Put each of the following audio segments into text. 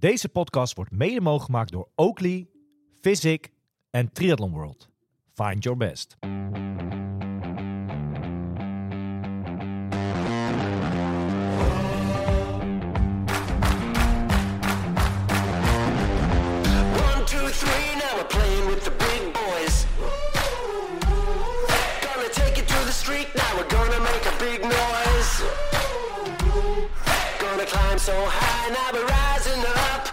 Deze podcast wordt mede mogelijk gemaakt door Oakley, Physic en Triathlon World. Find your best. So high, now we're rising up.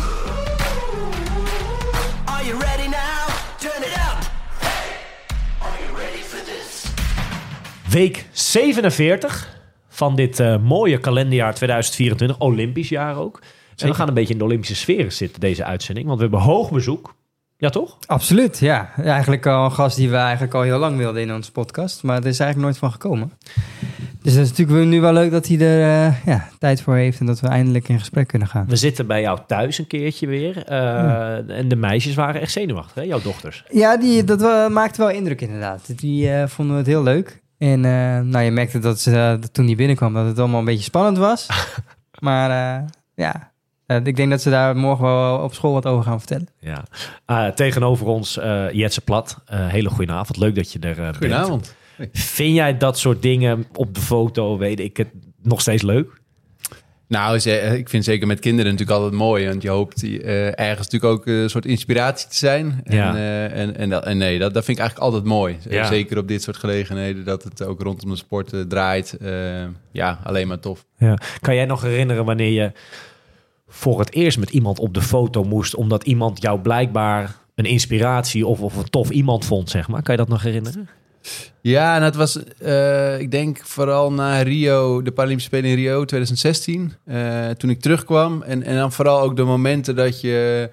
Are you ready now? Turn it up. Hey, are you ready for this? Week 47 van dit mooie kalenderjaar 2024, Olympisch jaar ook. En we gaan een beetje in de Olympische sfeer zitten, deze uitzending. Want we hebben hoog bezoek. Ja, toch? Absoluut, ja. Eigenlijk al een gast die we eigenlijk al heel lang wilden in onze podcast. Maar er is eigenlijk nooit van gekomen. Dus dat is natuurlijk nu wel leuk dat hij er tijd voor heeft en dat we eindelijk in gesprek kunnen gaan. We zitten bij jou thuis een keertje weer. En de meisjes waren echt zenuwachtig, hè? Jouw dochters. Ja, dat maakte wel indruk inderdaad. Die vonden het heel leuk. En je merkte dat ze toen die binnenkwam dat het allemaal een beetje spannend was. Maar ik denk dat ze daar morgen wel op school wat over gaan vertellen. Ja. Tegenover ons Jetse Plat. Hele goede avond. Leuk dat je er bent. Goedenavond. Vind jij dat soort dingen op de foto, weet ik het, nog steeds leuk? Nou, ik vind zeker met kinderen natuurlijk altijd mooi. Want je hoopt ergens natuurlijk ook een soort inspiratie te zijn. Ja. En dat vind ik eigenlijk altijd mooi. Ja. Zeker op dit soort gelegenheden, dat het ook rondom de sport draait. Alleen maar tof. Ja. Kan jij nog herinneren wanneer je voor het eerst met iemand op de foto moest, omdat iemand jou blijkbaar een inspiratie of een tof iemand vond, zeg maar? Kan je dat nog herinneren? Ja, en het was, ik denk vooral na Rio, de Paralympische Spelen in Rio 2016. Toen ik terugkwam. En dan vooral ook de momenten dat je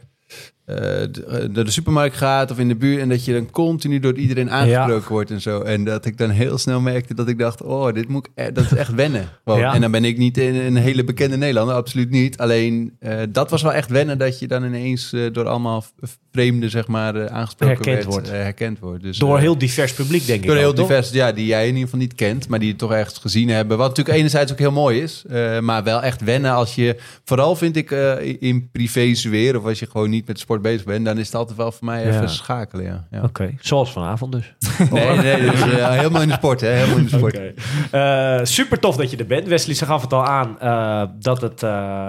door de supermarkt gaat of in de buurt en dat je dan continu door iedereen aangesproken wordt en zo. En dat ik dan heel snel merkte dat ik dacht, dat is echt wennen. Ja. En dan ben ik niet een hele bekende Nederlander, absoluut niet. Alleen, dat was wel echt wennen dat je dan ineens door allemaal vreemden, zeg maar, aangesproken herkend wordt. Dus, door heel divers publiek, denk ik. Door heel toch? divers, ja, die jij in ieder geval niet kent, maar die het toch echt gezien hebben. Wat natuurlijk enerzijds ook heel mooi is, maar wel echt wennen als je, vooral vind ik in privésfeer of als je gewoon niet met sport bezig bent, dan is het altijd wel voor mij even schakelen. Ja. Oké, zoals vanavond dus. Nee, dus, helemaal in de sport, hè? Helemaal in de sport. Okay. Super tof dat je er bent. Wesley, ze gaf het al aan dat het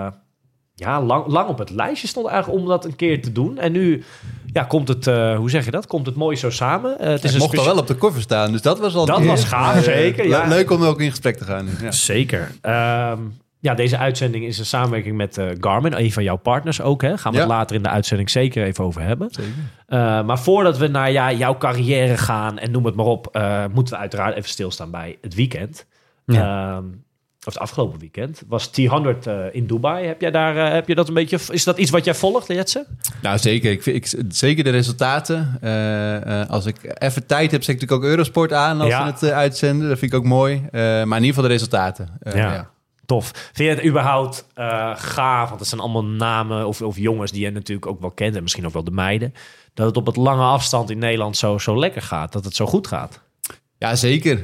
lang op het lijstje stond eigenlijk om dat een keer te doen. En nu komt het, hoe zeg je dat? Komt het mooi zo samen. Het mocht al wel op de cover staan, dus dat was al... Dat was gaaf, zeker. Ja. Leuk om ook in gesprek te gaan. Ja. Zeker. Deze uitzending is een samenwerking met Garmin, een van jouw partners ook. Hè? Gaan we het later in de uitzending zeker even over hebben. Zeker. Maar voordat we naar jouw carrière gaan en noem het maar op, moeten we uiteraard even stilstaan bij het weekend. Ja. Of het afgelopen weekend was T100 in Dubai. Heb je dat een beetje? Is dat iets wat jij volgt, Jetse? Nou, zeker. Ik zeker de resultaten. Als ik even tijd heb, zet ik natuurlijk ook Eurosport aan als we het uitzenden. Dat vind ik ook mooi. Maar in ieder geval de resultaten. Tof. Vind je het überhaupt gaaf? Want het zijn allemaal namen of jongens die je natuurlijk ook wel kent. En misschien ook wel de meiden. Dat het op het lange afstand in Nederland zo lekker gaat. Dat het zo goed gaat. Ja, zeker.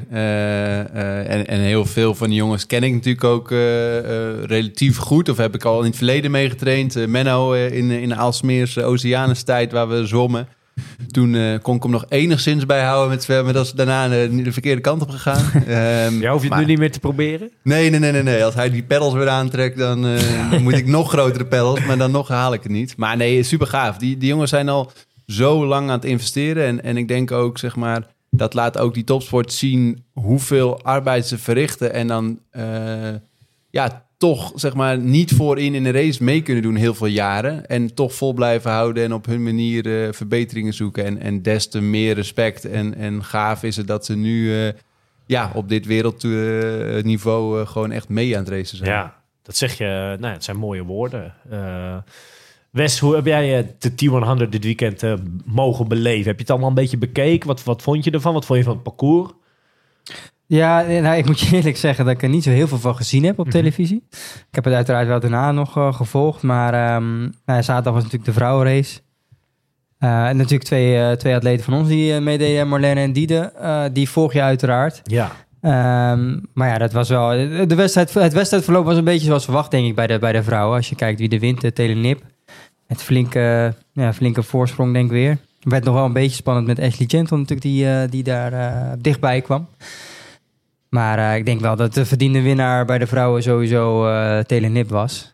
En heel veel van die jongens ken ik natuurlijk ook relatief goed. Of heb ik al in het verleden meegetraind. Menno in de Aalsmeerse Oceanus-tijd waar we zwommen. Toen kon ik hem nog enigszins bijhouden met zwemmen. Dat is daarna de verkeerde kant op gegaan. Hoef je het nu niet meer te proberen? Nee. Als hij die pedals weer aantrekt, dan moet ik nog grotere pedals. Maar dan nog haal ik het niet. Maar nee, super gaaf. Die jongens zijn al zo lang aan het investeren. En ik denk ook, zeg maar, dat laat ook die topsport zien hoeveel arbeid ze verrichten. En dan toch, zeg maar, niet voorin in een race mee kunnen doen heel veel jaren. En toch vol blijven houden en op hun manier verbeteringen zoeken. En des te meer respect en gaaf is het dat ze nu op dit wereldniveau gewoon echt mee aan het racen zijn. Ja, dat zeg je. Het zijn mooie woorden. Wes, hoe heb jij de T100 dit weekend mogen beleven? Heb je het allemaal een beetje bekeken? Wat vond je ervan? Wat vond je van het parcours? Ja, ik moet je eerlijk zeggen dat ik er niet zo heel veel van gezien heb op televisie. Ik heb het uiteraard wel daarna nog gevolgd. Maar zaterdag was natuurlijk de vrouwenrace. En natuurlijk twee atleten van ons die meededen, Marlene en Diede. Die volg je uiteraard. Ja. Maar ja, dat was wel... Het wedstrijdverloop was een beetje zoals verwacht, denk ik, bij de vrouwen. Als je kijkt wie er wint, Telenip. Met flinke voorsprong, denk ik weer. Het werd nog wel een beetje spannend met Ashley Gentle natuurlijk, die daar dichtbij kwam. Maar ik denk wel dat de verdiende winnaar bij de vrouwen sowieso Telenip was.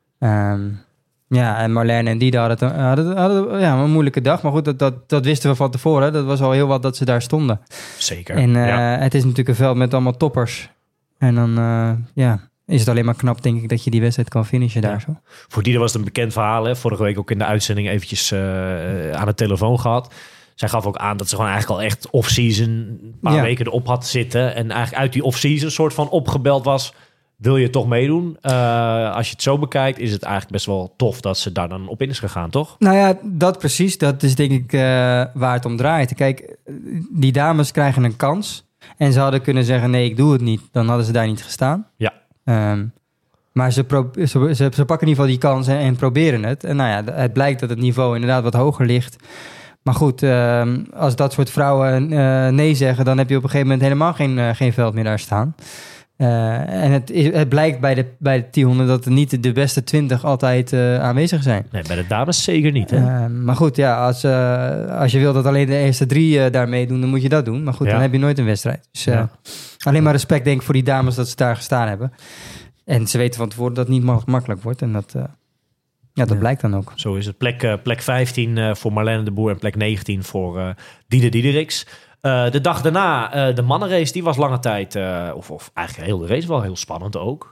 En Marlene en Dida hadden een moeilijke dag. Maar goed, dat wisten we van tevoren. Dat was al heel wat dat ze daar stonden. Zeker. En het is natuurlijk een veld met allemaal toppers. En dan is het alleen maar knap, denk ik, dat je die wedstrijd kan finishen daar zo. Voor Dida was het een bekend verhaal. Hè? Vorige week ook in de uitzending eventjes aan de telefoon gehad. Zij gaf ook aan dat ze gewoon eigenlijk al echt off-season een paar weken erop had zitten. En eigenlijk uit die off-season soort van opgebeld was. Wil je toch meedoen? Als je het zo bekijkt, is het eigenlijk best wel tof dat ze daar dan op in is gegaan, toch? Nou ja, dat precies. Dat is denk ik waar het om draait. Kijk, die dames krijgen een kans. En ze hadden kunnen zeggen, nee, ik doe het niet. Dan hadden ze daar niet gestaan. Ja. Maar ze pakken in ieder geval die kans en proberen het. En nou ja, het blijkt dat het niveau inderdaad wat hoger ligt. Maar goed, als dat soort vrouwen nee zeggen, dan heb je op een gegeven moment helemaal geen veld meer daar staan. En het blijkt bij de 1000 dat er niet de beste 20 altijd aanwezig zijn. Nee, bij de dames zeker niet. Hè? Maar goed, ja, als je wil dat alleen de eerste 3 daar meedoen, dan moet je dat doen. Maar goed, dan heb je nooit een wedstrijd. Dus alleen maar respect, denk ik, voor die dames dat ze daar gestaan hebben. En ze weten van tevoren dat het niet makkelijk wordt. En dat blijkt dan ook. Zo is het. Plek 15 voor Marlene de Boer en plek 19 voor Diede Diedericks. De dag daarna, de mannenrace, die was lange tijd, of eigenlijk heel de race wel heel spannend ook.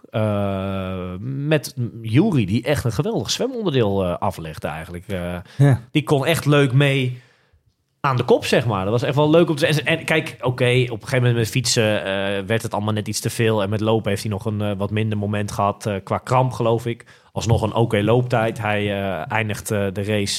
Met Jury, die echt een geweldig zwemonderdeel aflegde eigenlijk. Die kon echt leuk mee aan de kop, zeg maar. Dat was echt wel leuk om te zeggen. En kijk, oké, op een gegeven moment met fietsen werd het allemaal net iets te veel. En met lopen heeft hij nog een wat minder moment gehad qua kramp, geloof ik. Alsnog een oké looptijd. Hij eindigt de race.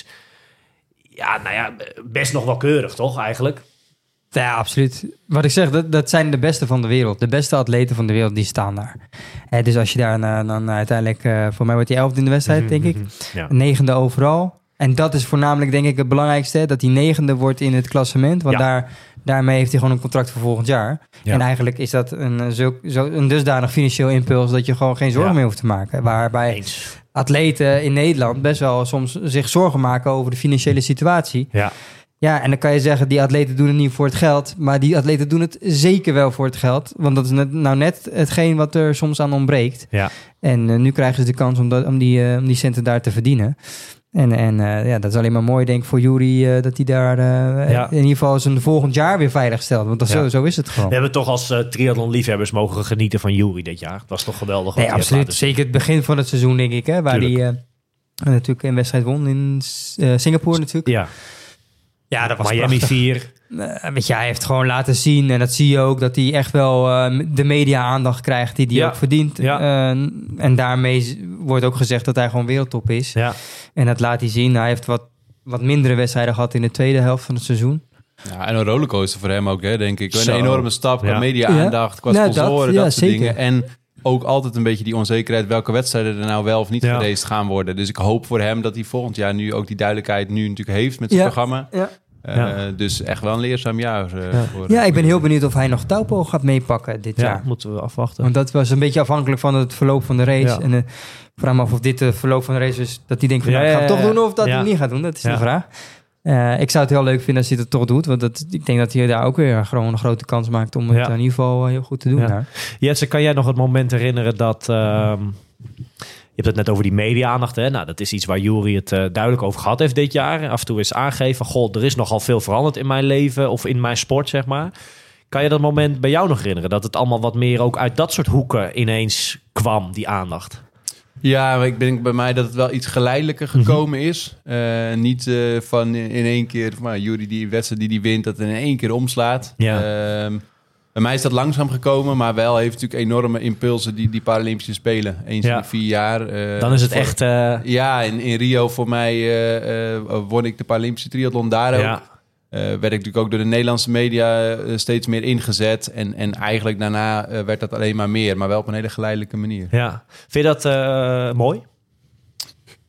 Ja, nou ja, best nog wel keurig, toch, eigenlijk? Ja, absoluut. Wat ik zeg, dat zijn de beste van de wereld. De beste atleten van de wereld, die staan daar. Dus als je daar dan uiteindelijk... voor mij wordt hij 11e in de wedstrijd, denk ik. Ja. 9e overal. En dat is voornamelijk, denk ik, het belangrijkste. Dat hij 9e wordt in het klassement. Want daarmee heeft hij gewoon een contract voor volgend jaar. Ja. En eigenlijk is dat een dusdanig financieel impuls... dat je gewoon geen zorgen meer hoeft te maken. Waarbij atleten in Nederland best wel soms zich zorgen maken... over de financiële situatie. Ja. Ja, en dan kan je zeggen, die atleten doen het niet voor het geld. Maar die atleten doen het zeker wel voor het geld. Want dat is net hetgeen wat er soms aan ontbreekt. Ja. En nu krijgen ze de kans om die centen daar te verdienen. En dat is alleen maar mooi, denk ik, voor Jury... dat hij daar in ieder geval zijn volgend jaar weer veilig stelt. Want zo is het gewoon. We hebben toch als triathlon-liefhebbers mogen genieten van Jury dit jaar. Het was toch geweldig. Nee, absoluut. Zeker het begin van het seizoen, denk ik. Hè, waar hij natuurlijk een wedstrijd won in Singapore natuurlijk. Ja. Ja, dat was Miami prachtig. 4. Weet je, hij heeft gewoon laten zien, en dat zie je ook, dat hij echt wel de media-aandacht krijgt die hij ook verdient. Ja. En daarmee wordt ook gezegd dat hij gewoon wereldtop is. Ja. En dat laat hij zien. Hij heeft wat mindere wedstrijden gehad in de tweede helft van het seizoen. Ja, en een rollercoaster voor hem ook, hè, denk ik. Een enorme stap qua media-aandacht, qua sponsoren, dat soort dingen. En ook altijd een beetje die onzekerheid welke wedstrijden er nou wel of niet geraced gaan worden. Dus ik hoop voor hem dat hij volgend jaar nu ook die duidelijkheid nu natuurlijk heeft met zijn programma. Ja. Dus echt wel een leerzaam jaar. Ik ben heel benieuwd of hij nog Taupo gaat meepakken dit jaar. Moeten we afwachten. Want dat was een beetje afhankelijk van het verloop van de race. Ja. En ik vraag me af of dit het verloop van de race is, dat hij denkt van ik ga het toch doen of dat hij het niet gaat doen. Dat is de vraag. Ik zou het heel leuk vinden als hij het toch doet. Want ik denk dat hij daar ook weer gewoon een grote kans maakt om het in ieder geval heel goed te doen. Ja. Jetse, kan jij nog het moment herinneren dat... je hebt het net over die media-aandacht. Hè? Nou, dat is iets waar Jury het duidelijk over gehad heeft dit jaar. Af en toe is aangegeven, goh, er is nogal veel veranderd in mijn leven of in mijn sport, zeg maar. Kan je dat moment bij jou nog herinneren? Dat het allemaal wat meer ook uit dat soort hoeken ineens kwam, die aandacht? Ja, maar ik denk bij mij dat het wel iets geleidelijker gekomen is. Niet van in één keer, maar Jury die wedstrijd die wint, dat het in één keer omslaat. Ja. Bij mij is dat langzaam gekomen, maar wel heeft natuurlijk enorme impulsen die Paralympische Spelen. Eens in 4 jaar. Dan is het echt... Ja, in Rio voor mij won ik de Paralympische triathlon daar ook. Werd ik natuurlijk ook door de Nederlandse media steeds meer ingezet. En eigenlijk daarna werd dat alleen maar meer. Maar wel op een hele geleidelijke manier. Ja. Vind je dat mooi?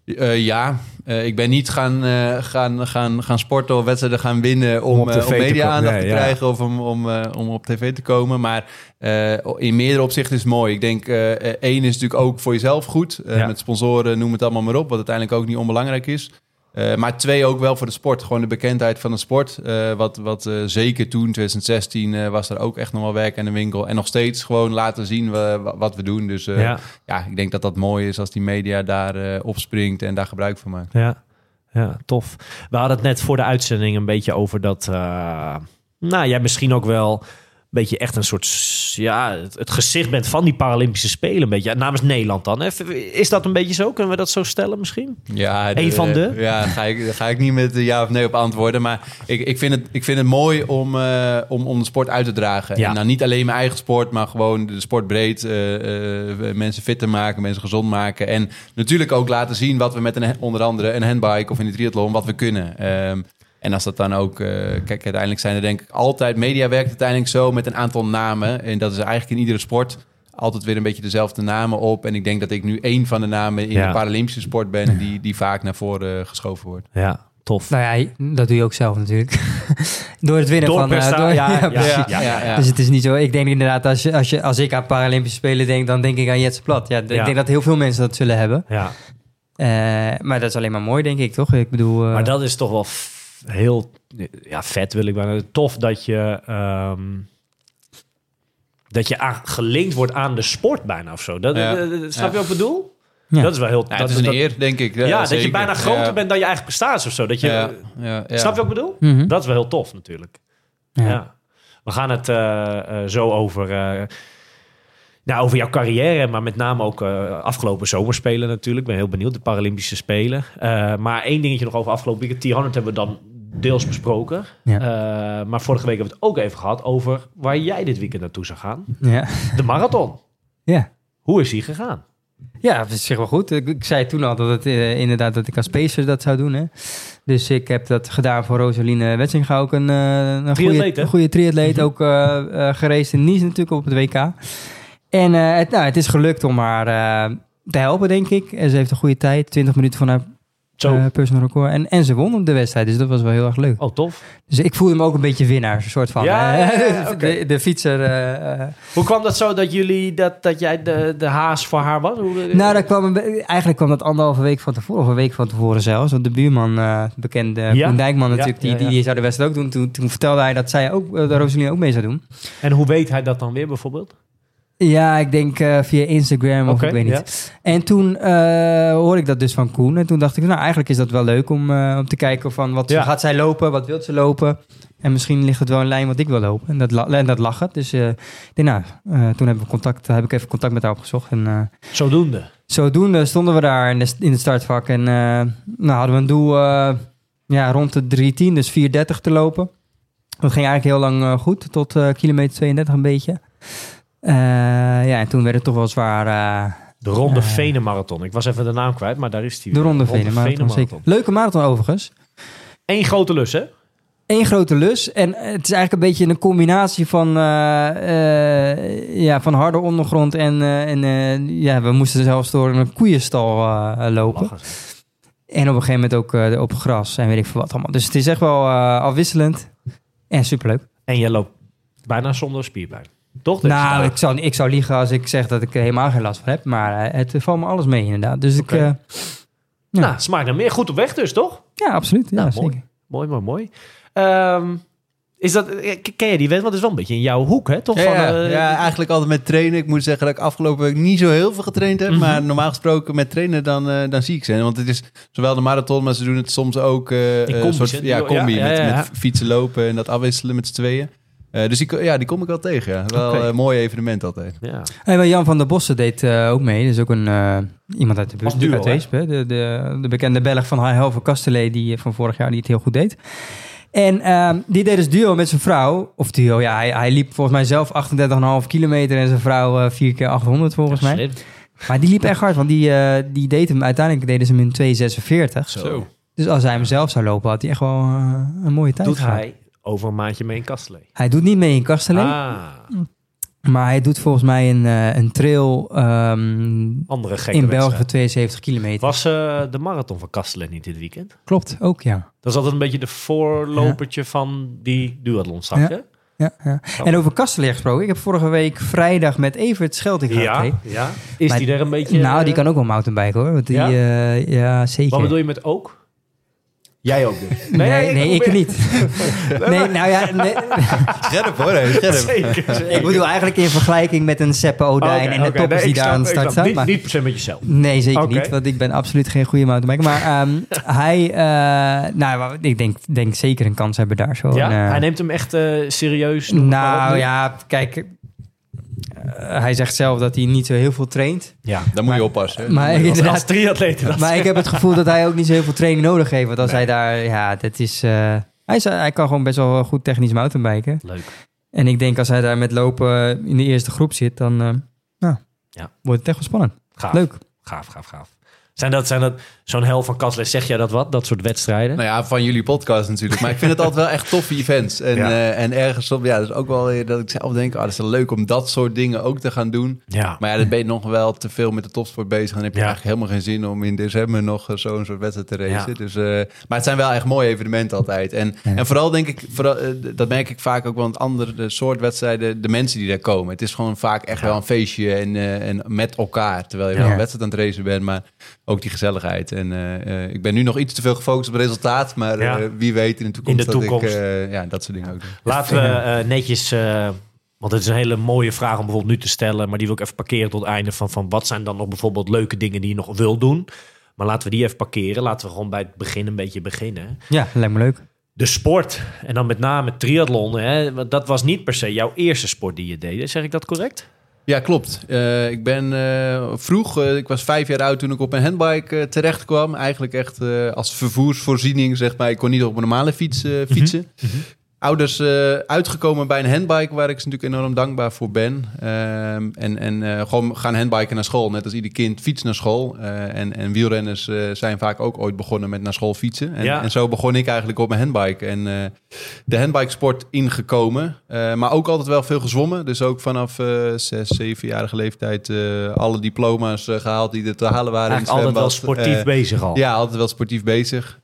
Ik ben niet gaan sporten of wedstrijden gaan winnen om op tv te media-aandacht komen. te krijgen of om op tv te komen. Maar in meerdere opzichten is het mooi. Ik denk, één is natuurlijk ook voor jezelf goed. Met sponsoren, noem het allemaal maar op, wat uiteindelijk ook niet onbelangrijk is. Maar 2 ook wel voor de sport. Gewoon de bekendheid van de sport. Wat zeker toen, 2016, was er ook echt nog wel werk aan de winkel. En nog steeds gewoon laten zien wat we doen. Dus ik denk dat dat mooi is als die media daar opspringt en daar gebruik van maakt. Ja, tof. We hadden het net voor de uitzending een beetje over dat... jij misschien ook wel een beetje echt een soort... het gezicht bent van die Paralympische Spelen. Een beetje namens Nederland dan. Hè? Is dat een beetje zo? Kunnen we dat zo stellen misschien? Ja, Eén van de? Ja, ga ik niet met ja of nee op antwoorden. Maar ik vind het mooi om de sport uit te dragen. Ja. En nou niet alleen mijn eigen sport, maar gewoon de sport breed. Mensen fit te maken, mensen gezond maken. En natuurlijk ook laten zien wat we met onder andere een handbike of in de triathlon, wat we kunnen. En als dat dan ook... kijk, uiteindelijk zijn er denk ik altijd... Media werkt uiteindelijk zo met een aantal namen. En dat is eigenlijk in iedere sport altijd weer een beetje dezelfde namen op. En ik denk dat ik nu 1 van de namen in de Paralympische sport ben... die vaak naar voren geschoven wordt. Ja, tof. Nou ja, dat doe je ook zelf natuurlijk. Door het winnen van... Ja. Dus het is niet zo... Ik denk inderdaad, als ik aan Paralympische Spelen denk... dan denk ik aan Jetse Plat. Ja, ik denk dat heel veel mensen dat zullen hebben. Ja. Maar dat is alleen maar mooi, denk ik, toch? Ik bedoel... Maar dat is toch wel... heel vet wil ik maar tof dat je gelinkt wordt aan de sport bijna of zo. Snap je wat ik bedoel? Ja. Dat is wel heel... dat is een eer, denk ik. Dat je bijna groter bent dan je eigen prestatie of zo. Dat je, Snap je wat ik bedoel? Mm-hmm. Dat is wel heel tof natuurlijk. Ja. We gaan het zo over jouw carrière, maar met name ook afgelopen zomerspelen natuurlijk. Ik ben heel benieuwd, de Paralympische Spelen. Maar 1 dingetje nog over afgelopen weekend. T100 hebben we dan deels besproken. Ja. Maar vorige week hebben we het ook even gehad over waar jij dit weekend naartoe zou gaan. Ja. De marathon. Ja. Hoe is die gegaan? Ja, dat is zich wel goed. Ik zei toen al dat het inderdaad dat ik als pacer dat zou doen. Hè. Dus ik heb dat gedaan voor Rosaline Wetsinga, ook een goede triatleet. Ook geraced in Nice natuurlijk op het WK. En het is gelukt om haar te helpen, denk ik. En ze heeft een goede tijd, 20 minuten van haar personal record. En ze won op de wedstrijd, dus dat was wel heel erg leuk. Oh, tof. Dus ik voelde me ook een beetje winnaar, een soort van. Okay. De fietser. Hoe kwam dat zo dat jij de haas voor haar was? Eigenlijk kwam dat 1,5 week van tevoren, of een week van tevoren zelfs. Want de buurman, bekende Koen Dijkman natuurlijk, die zou de wedstrijd ook doen. Toen vertelde hij dat zij ook, de Rosaline ook mee zou doen. En hoe weet hij dat dan weer bijvoorbeeld? Ja, ik denk via Instagram of ik weet niet. Ja. En toen hoorde ik dat dus van Koen. En toen dacht ik, nou eigenlijk is dat wel leuk om te kijken van wat gaat zij lopen, wat wil ze lopen. En misschien ligt het wel in lijn wat ik wil lopen. En dat lag het. Dus toen heb ik even contact met haar opgezocht. En, Zodoende stonden we daar in het startvak. En hadden we een doel rond de 3:10, dus 4:30 te lopen. Dat ging eigenlijk heel lang goed, tot kilometer 32 een beetje. En toen werd het toch wel zwaar... de Ronde Venen Marathon. Ik was even de naam kwijt, maar daar is die. De Ronde Venen Marathon, zeker. Leuke marathon overigens. 1 grote lus, hè? 1 grote lus. En het is eigenlijk een beetje een combinatie van harde ondergrond en we moesten zelfs door een koeienstal lopen. En op een gegeven moment ook op gras en weet ik veel wat allemaal. Dus het is echt wel afwisselend en superleuk. En je loopt bijna zonder spierpijn. Toch? Ik zou liegen als ik zeg dat ik er helemaal geen last van heb. Maar het valt me alles mee inderdaad. Dus smaakt naar meer. Goed op weg dus, toch? Ja, absoluut. Ja, zeker. Mooi. Is dat, ken je die wet? Want het is wel een beetje in jouw hoek, hè? Toch? Ja, eigenlijk altijd met trainen. Ik moet zeggen dat ik afgelopen week niet zo heel veel getraind heb. Maar normaal gesproken met trainen, dan zie ik ze. Want het is zowel de marathon, maar ze doen het soms ook combi. Met fietsen, lopen en dat afwisselen met z'n tweeën. Dus die kom ik wel tegen. Ja. Wel een mooi evenement altijd. Ja. Hey, Jan van der Bossen deed ook mee. Dat is ook iemand uit de buurt. Duo, uit Weesp, de bekende Belg van Helve Castellet, die van vorig jaar die het heel goed deed. En die deed dus duo met zijn vrouw. Of duo, ja, hij liep volgens mij zelf 38,5 kilometer en zijn vrouw 4 keer 800 volgens mij. Slim. Maar die liep echt hard, want die deed hem, uiteindelijk deden ze hem in 2:46. Zo. Dus als hij hem zelf zou lopen, had hij echt wel een mooie tijd. Doet hij over een maandje mee in Castellet? Hij doet niet mee in Castellet. Maar hij doet volgens mij een trail Andere gekke in België wedstrijd. voor 72 kilometer. Was de marathon van Kastelen niet dit weekend? Klopt, ook ja. Dat is altijd een beetje de voorlopertje van die duathlon straks, Ja. hè? Ja. En over Kastelen gesproken. Ik heb vorige week vrijdag met Evert Schelting gereden. Ja. Is Maar- die er een beetje... Nou, die kan ook wel mountainbiken hoor. Want die, Ja? ja, zeker. Wat bedoel je met ook? Jij ook dus? Nee, ik probeer- niet. Nee, nou ja, Scherp hoor, hè, scherp. Zeker. ik bedoel eigenlijk in vergelijking met een Seppe Odijn en de toppers die daar aan de start staan. Niet per se met jezelf. Nee, zeker Oké. niet, want ik ben absoluut geen goede mountainbiker. Maar hij, nou, ik denk zeker een kans hebben daar zo. Ja? En, Hij neemt hem echt serieus? nou ja, kijk, hij zegt zelf dat hij niet zo heel veel traint. Ja. Dan moet je oppassen. Hè. Maar, Als inderdaad, triatleten. Dat maar ik heb het gevoel dat hij ook niet zo heel veel training nodig heeft. Want als hij daar, ja, dat is... hij kan gewoon best wel goed technisch mountainbiken. Leuk. En ik denk als hij daar met lopen in de eerste groep zit, dan wordt het echt wel spannend. Gaaf. Leuk. Gaaf. Zijn dat zo'n hel van Kastelen? Zeg jij dat wat? Dat soort wedstrijden? Nou ja, van jullie podcast natuurlijk. Maar ik vind het altijd wel echt toffe events. En, Ja. en ergens op, ja, dat is ook wel weer dat ik zelf denk, dat is wel leuk om dat soort dingen ook te gaan doen. Ja. Maar ja, dan ben je nog wel te veel met de topsport bezig. Dan heb je Ja. eigenlijk helemaal geen zin om in december nog zo'n soort wedstrijd te racen. Ja. Dus, maar het zijn wel echt mooie evenementen altijd. En vooral denk ik, dat merk ik vaak ook wel een andere soort wedstrijden. De mensen die daar komen. Het is gewoon vaak echt wel een feestje en met elkaar. Terwijl je wel een wedstrijd aan het racen bent, maar ook die gezelligheid. En ik ben nu nog iets te veel gefocust op het resultaat. Maar Ja. Wie weet in de toekomst, In de toekomst. dat ik dat soort dingen ook doe. Laten we netjes... want het is een hele mooie vraag om bijvoorbeeld nu te stellen. Maar die wil ik even parkeren tot het einde van wat zijn dan nog bijvoorbeeld leuke dingen die je nog wil doen. Maar laten we die even parkeren. Laten we gewoon bij het begin een beetje beginnen. Ja, lijkt me leuk. De sport. En dan met name triathlon. Hè? Want dat was niet per se jouw eerste sport die je deed. Zeg ik dat correct? Ja, klopt. Ik ben vroeg, ik was 5 jaar oud toen ik op een handbike terecht kwam. Eigenlijk echt als vervoersvoorziening, zeg maar. Ik kon niet op een normale fiets fietsen. Ouders uitgekomen bij een handbike, waar ik ze natuurlijk enorm dankbaar voor ben. Gewoon gaan handbiken naar school. Net als ieder kind fietst naar school. En wielrenners zijn vaak ook ooit begonnen met naar school fietsen. En zo begon ik eigenlijk op mijn handbike. En de handbikesport ingekomen. Maar ook altijd wel veel gezwommen. Dus ook vanaf 6, 7-jarige leeftijd alle diploma's gehaald die er te halen waren. Eigenlijk altijd wel sportief bezig al. Ja, altijd wel sportief bezig.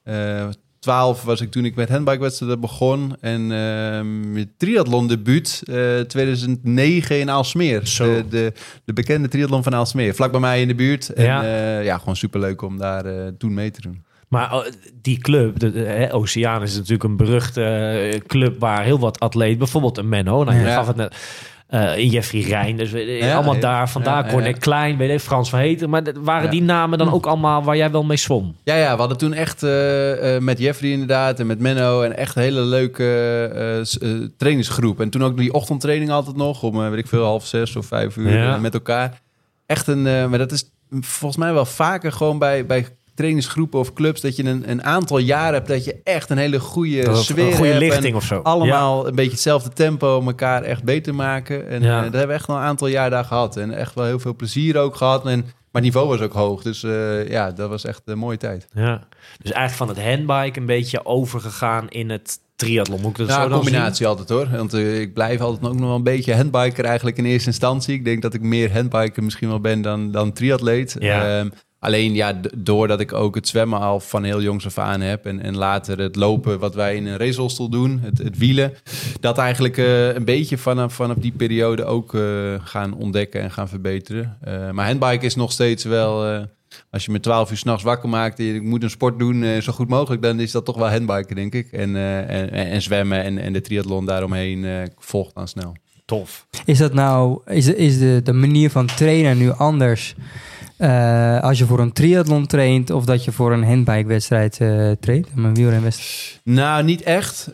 12 was ik toen ik met handbikewedstrijden begon. En mijn triathlon debuut 2009 in Aalsmeer. Zo. De bekende triathlon van Aalsmeer. Vlak bij mij in de buurt. En Ja. gewoon superleuk om daar toen mee te doen. Maar die club, de Oceaan, is natuurlijk een beruchte club waar heel wat atleten, bijvoorbeeld een Menno, nou, je Ja. gaf het net, Jeffrey Rijn, dus allemaal daar, vandaar Cornet Klein, weet je, Frans Verheten, maar waren die namen dan ook allemaal waar jij wel mee zwom? Ja, we hadden toen echt met Jeffrey inderdaad en met Menno en echt een hele leuke trainingsgroep. En toen ook die ochtendtraining altijd nog om, weet ik veel, 5:30 of 5:00 met elkaar. Echt maar dat is volgens mij wel vaker gewoon bij trainingsgroepen of clubs, dat je een aantal jaar hebt dat je echt een hele goede sfeer een goede hebt. lichting en of zo. allemaal een beetje hetzelfde tempo om elkaar echt beter maken. En dat hebben we echt al een aantal jaar daar gehad. En echt wel heel veel plezier ook gehad. Maar het niveau was ook hoog. Dus dat was echt een mooie tijd. Ja. Dus eigenlijk van het handbike een beetje overgegaan in het triathlon. Moet ik dat Ja, zo een dan combinatie altijd hoor. Want ik blijf altijd ook nog wel een beetje handbiker eigenlijk in eerste instantie. Ik denk dat ik meer handbiker misschien wel ben dan triatleet. Ja. Alleen doordat ik ook het zwemmen al van heel jongs af aan heb. En later het lopen wat wij in een racerolstoel doen. Het wielen. Dat eigenlijk een beetje vanaf die periode ook gaan ontdekken en gaan verbeteren. Maar handbiken is nog steeds wel... als je me 12 uur 's nachts wakker maakt en je moet een sport doen zo goed mogelijk, dan is dat toch wel handbiken, denk ik. En zwemmen en de triathlon daaromheen volgt dan snel. Tof. Is dat nou, is de manier van trainen nu anders als je voor een triathlon traint of dat je voor een handbike-wedstrijd traint, een wielrenwedstrijd? Nou, niet echt.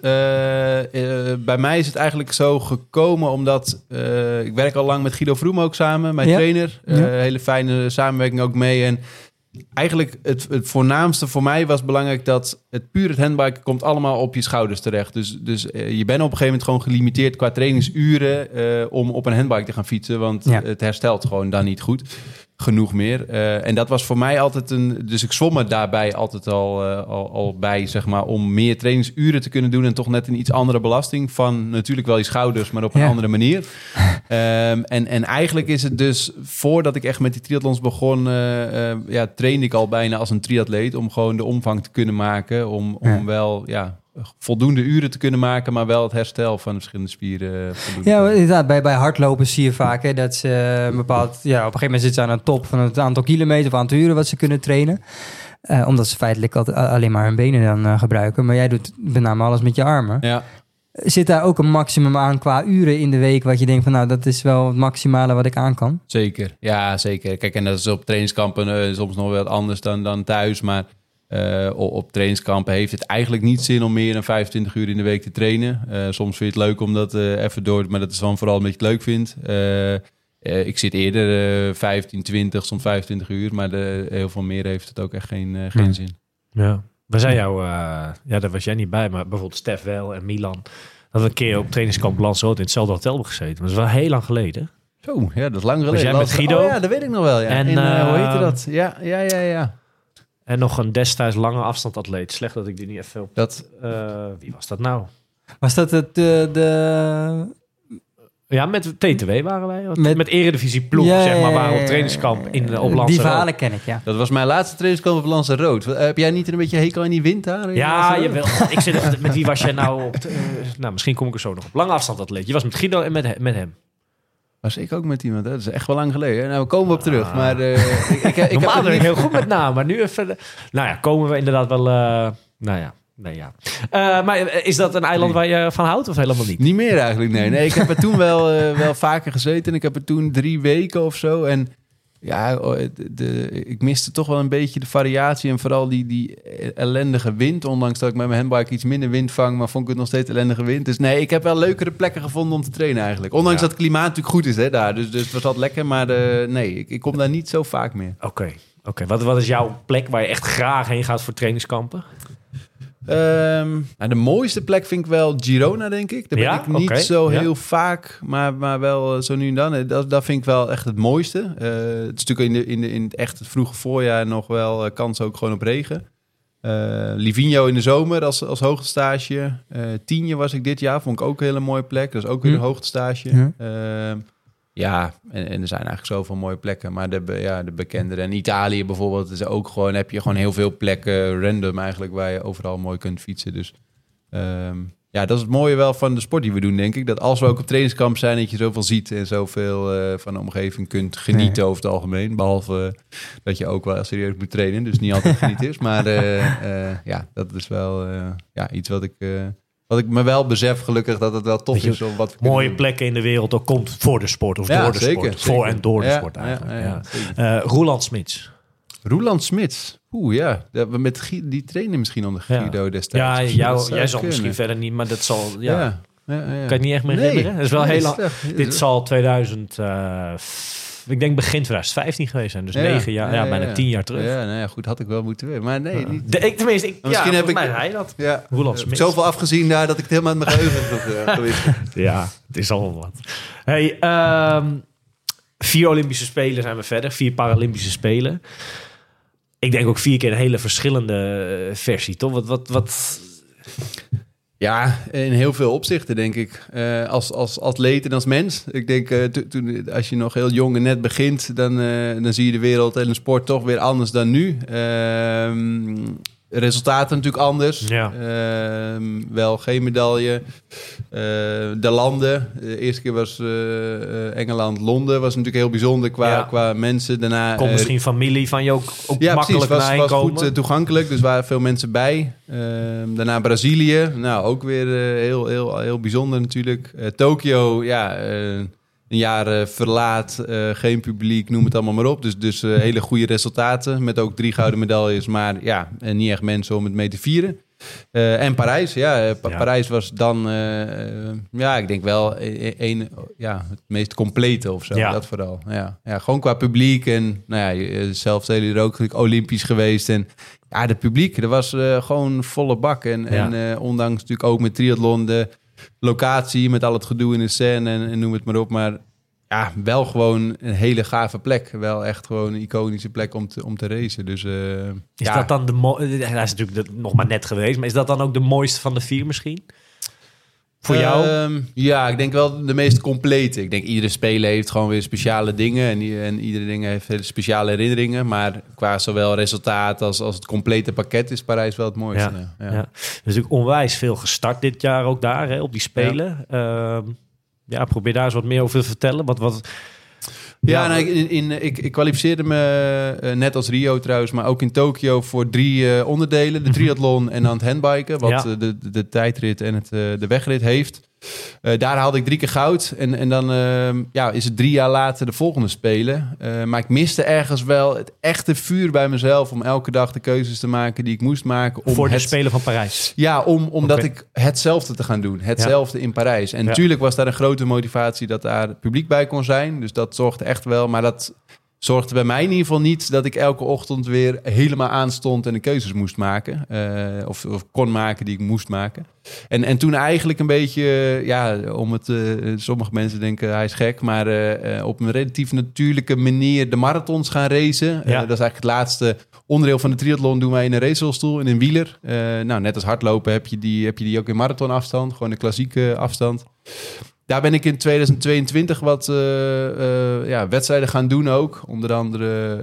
Bij mij is het eigenlijk zo gekomen omdat ik werk al lang met Guido Vroem ook samen, mijn trainer. Hele fijne samenwerking ook mee. En eigenlijk het voornaamste voor mij was belangrijk dat het handbiken komt allemaal op je schouders terecht. Dus je bent op een gegeven moment gewoon gelimiteerd qua trainingsuren om op een handbike te gaan fietsen, want het herstelt gewoon dan niet goed. genoeg meer. En dat was voor mij altijd dus ik zwom er daarbij altijd al bij, zeg maar, om meer trainingsuren te kunnen doen en toch net een iets andere belasting van natuurlijk wel je schouders, maar op een andere manier. En eigenlijk is het dus, voordat ik echt met die triathlons begon, trainde ik al bijna als een triatleet om gewoon de omvang te kunnen maken, om wel, voldoende uren te kunnen maken, maar wel het herstel van de verschillende spieren voldoende. Ja, inderdaad. Bij hardlopen zie je vaak hè, dat ze op een gegeven moment zitten ze aan de top van het aantal kilometer of aantal uren wat ze kunnen trainen. Omdat ze feitelijk alleen maar hun benen dan gebruiken. Maar jij doet met name alles met je armen. Ja. Zit daar ook een maximum aan qua uren in de week, wat je denkt van, nou, dat is wel het maximale wat ik aan kan? Zeker, ja, zeker. Kijk, en dat is op trainingskampen soms nog wel wat anders dan thuis, maar op trainingskampen heeft het eigenlijk niet zin om meer dan 25 uur in de week te trainen. Soms vind je het leuk om dat even door, maar dat is dan vooral omdat je het leuk vindt. Ik zit eerder 15, 20, soms 25 uur, maar heel veel meer heeft het ook echt geen zin. Ja. We zijn jou, daar was jij niet bij, maar bijvoorbeeld Stef wel en Milan, dat we een keer op trainingskamp Lanzarote in hetzelfde hotel hebben gezeten. Maar dat is wel heel lang geleden. Zo, ja, dat is lang geleden. Was jij met Guido? Oh ja, dat weet ik nog wel, ja. En, hoe heette dat? Ja. En nog een destijds lange afstandatleet. Slecht dat ik die niet even op... wie was dat nou? Was dat de Ja, met TTW waren wij. Met Eredivisie ploeg, zeg maar, waren we op trainingskamp op Lanzarote. Die verhalen ken ik, ja. Dat was mijn laatste trainingskamp op Lanzarote. Heb jij niet een beetje hekel aan die wind daar? Ja, jawel. Ik zit met wie was jij nou op... misschien kom ik er zo nog op. Lange afstandatleet. Je was met Guido en met hem. Was ik ook met iemand? Dat is echt wel lang geleden. Nou, we komen op terug. Maar ik normaal heb ik heel goed met naam, maar nu even... komen we inderdaad wel... Nee, ja. Maar is dat een eiland waar je van houdt of helemaal niet? Niet meer eigenlijk, nee. Ik heb er toen wel vaker gezeten. Ik heb er toen 3 weken of zo. En ja, ik miste toch wel een beetje de variatie. En vooral die ellendige wind. Ondanks dat ik met mijn handbike iets minder wind vang. Maar vond ik het nog steeds ellendige wind. Dus nee, ik heb wel leukere plekken gevonden om te trainen eigenlijk. Ondanks dat het klimaat natuurlijk goed is hè, daar. Dus het was altijd lekker. Maar nee, ik kom daar niet zo vaak meer. Oké. Wat is jouw plek waar je echt graag heen gaat voor trainingskampen? De mooiste plek vind ik wel Girona, denk ik. Daar ben ik niet zo heel vaak, maar wel zo nu en dan. Dat vind ik wel echt het mooiste. Het is natuurlijk in het echt het vroege voorjaar nog wel kans ook gewoon op regen. Livigno in de zomer als hoogtestage. Tienje was ik dit jaar, vond ik ook een hele mooie plek. Dat is ook weer een hoogtestage. Ja, en er zijn eigenlijk zoveel mooie plekken. Maar de bekendere. En Italië bijvoorbeeld is ook gewoon... heb je gewoon heel veel plekken random eigenlijk... waar je overal mooi kunt fietsen. Dus dat is het mooie wel van de sport die we doen, denk ik. Dat als we ook op trainingskamp zijn... dat je zoveel ziet en zoveel van de omgeving kunt genieten over het algemeen. Behalve dat je ook wel serieus moet trainen. Dus niet altijd genieten is. Maar dat is wel iets wat ik... Wat ik me wel besef, gelukkig, dat het wel tof is. Om wat mooie plekken in de wereld ook komt voor de sport. Of door de sport. Zeker. Voor en door de sport eigenlijk. Roeland Smits. Roeland Smits. Die trainen misschien onder Guido destijds. Jij zal misschien verder niet, maar dat zal... Ja. Kan je het niet echt meer herinneren? Dat is wel heel lang. Dit zal 2000... ik denk begin 2015 geweest zijn. Dus 9 jaar, bijna 10 jaar terug. Ja, goed, had ik wel moeten weten. Maar nee, niet. Misschien heb ik... mij dat. Ja. Roeland Smits. Zoveel afgezien daar dat ik het helemaal uit mijn geheugen gewist. Ja, het is al wat. Hey, 4 Olympische Spelen zijn we verder. 4 Paralympische Spelen. Ik denk ook 4 keer een hele verschillende versie, toch? Wat... Ja, in heel veel opzichten, denk ik. Als atleet en als mens. Ik denk, toen, als je nog heel jong en net begint... dan zie je de wereld en de sport toch weer anders dan nu. Resultaten natuurlijk anders. Ja. Wel geen medaille. De landen. De eerste keer was Engeland, Londen. Was natuurlijk heel bijzonder qua mensen. Daarna kon misschien familie van je ook makkelijk naar heen komen. Was goed toegankelijk. Dus waren veel mensen bij. Daarna Brazilië. Nou, ook weer heel bijzonder natuurlijk. Tokio, een jaar verlaat, geen publiek, noem het allemaal maar op. Dus hele goede resultaten, met ook 3 gouden medailles. Maar niet echt mensen om het mee te vieren. En Parijs, Parijs was dan, ik denk wel het meest complete of zo. Ja. Dat vooral. Ja, gewoon qua publiek. En zelf zijn jullie er ook Olympisch geweest. En de publiek, er was gewoon volle bak. En ondanks natuurlijk ook met triathlon de locatie met al het gedoe in de scène en noem het maar op. Maar wel gewoon een hele gave plek. Wel echt gewoon een iconische plek om te racen. Dus, Is dat dan hij is natuurlijk nog maar net geweest, maar is dat dan ook de mooiste van de 4 misschien? Voor jou? Ja, ik denk wel de meest complete. Ik denk iedere speler heeft gewoon weer speciale dingen. En iedere ding heeft hele speciale herinneringen. Maar qua zowel resultaat als het complete pakket is Parijs wel het mooiste. Ja. Er is natuurlijk onwijs veel gestart dit jaar ook daar, hè, op die Spelen. Probeer daar eens wat meer over te vertellen. Ik kwalificeerde me net als Rio trouwens, maar ook in Tokio voor 3 onderdelen. De triathlon en dan het handbiken, wat de tijdrit en de wegrit heeft. Daar haalde ik 3 keer goud. En dan is het 3 jaar later de volgende Spelen. Maar ik miste ergens wel het echte vuur bij mezelf om elke dag de keuzes te maken die ik moest maken. Voor de Spelen van Parijs? Ja, omdat ik hetzelfde te gaan doen. Hetzelfde in Parijs. En natuurlijk was daar een grote motivatie dat daar publiek bij kon zijn. Dus dat zorgde echt wel. Maar dat zorgde bij mij in ieder geval niet dat ik elke ochtend weer helemaal aanstond en de keuzes moest maken. Of kon maken die ik moest maken. En toen eigenlijk een beetje, sommige mensen denken hij is gek, maar op een relatief natuurlijke manier de marathons gaan racen. Dat is eigenlijk het laatste onderdeel van de triathlon doen wij in een racerolstoel, in een wieler. Net als hardlopen heb je die ook in marathonafstand, gewoon de klassieke afstand. Daar ben ik in 2022 wat wedstrijden gaan doen ook. Onder andere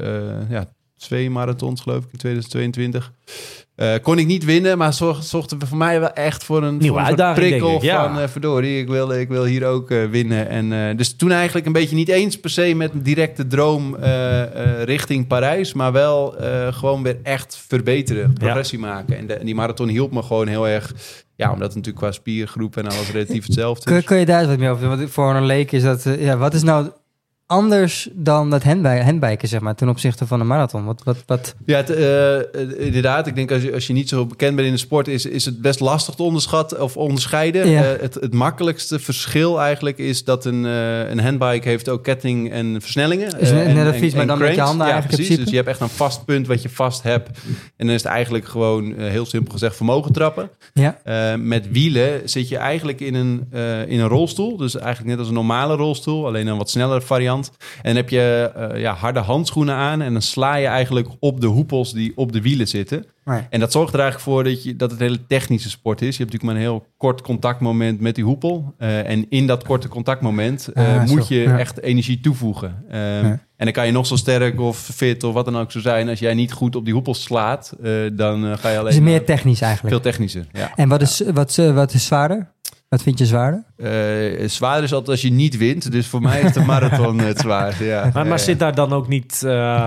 2 marathons geloof ik in 2022. Kon ik niet winnen, maar zorgde voor mij wel echt voor een uitdaging, prikkel van verdorie, ik wil hier ook winnen. En dus toen eigenlijk een beetje niet eens per se met een directe droom richting Parijs, maar wel gewoon weer echt verbeteren, progressie maken. En die marathon hielp me gewoon heel erg. Ja, omdat het natuurlijk qua spiergroep en alles relatief hetzelfde is. Kun je daar eens wat meer over doen? Want voor een leek is dat... wat is nou anders dan dat handbiken, zeg maar, ten opzichte van een marathon? Wat? Ja, inderdaad. Ik denk als je niet zo bekend bent in de sport, is het best lastig te onderscheiden. Ja. Het makkelijkste verschil eigenlijk is dat een handbike heeft ook ketting en versnellingen. Is net een fiets, maar dan met je handen eigenlijk. Precies. Dus je hebt echt een vast punt wat je vast hebt. En dan is het eigenlijk gewoon, heel simpel gezegd, vermogen trappen. Ja. Met wielen zit je eigenlijk in een rolstoel. Dus eigenlijk net als een normale rolstoel, alleen een wat snellere variant. En dan heb je harde handschoenen aan en dan sla je eigenlijk op de hoepels die op de wielen zitten. Nee. En dat zorgt er eigenlijk voor dat het een hele technische sport is. Je hebt natuurlijk maar een heel kort contactmoment met die hoepel. En in dat korte contactmoment moet je echt energie toevoegen. En dan kan je nog zo sterk of fit of wat dan ook zo zijn. Als jij niet goed op die hoepels slaat, dan ga je alleen... Is het meer technisch eigenlijk? Veel technischer, ja. En wat is zwaarder? Wat vind je zwaarder? Zwaarder is altijd als je niet wint. Dus voor mij is de marathon het zwaarste. Ja. Maar zit daar dan ook niet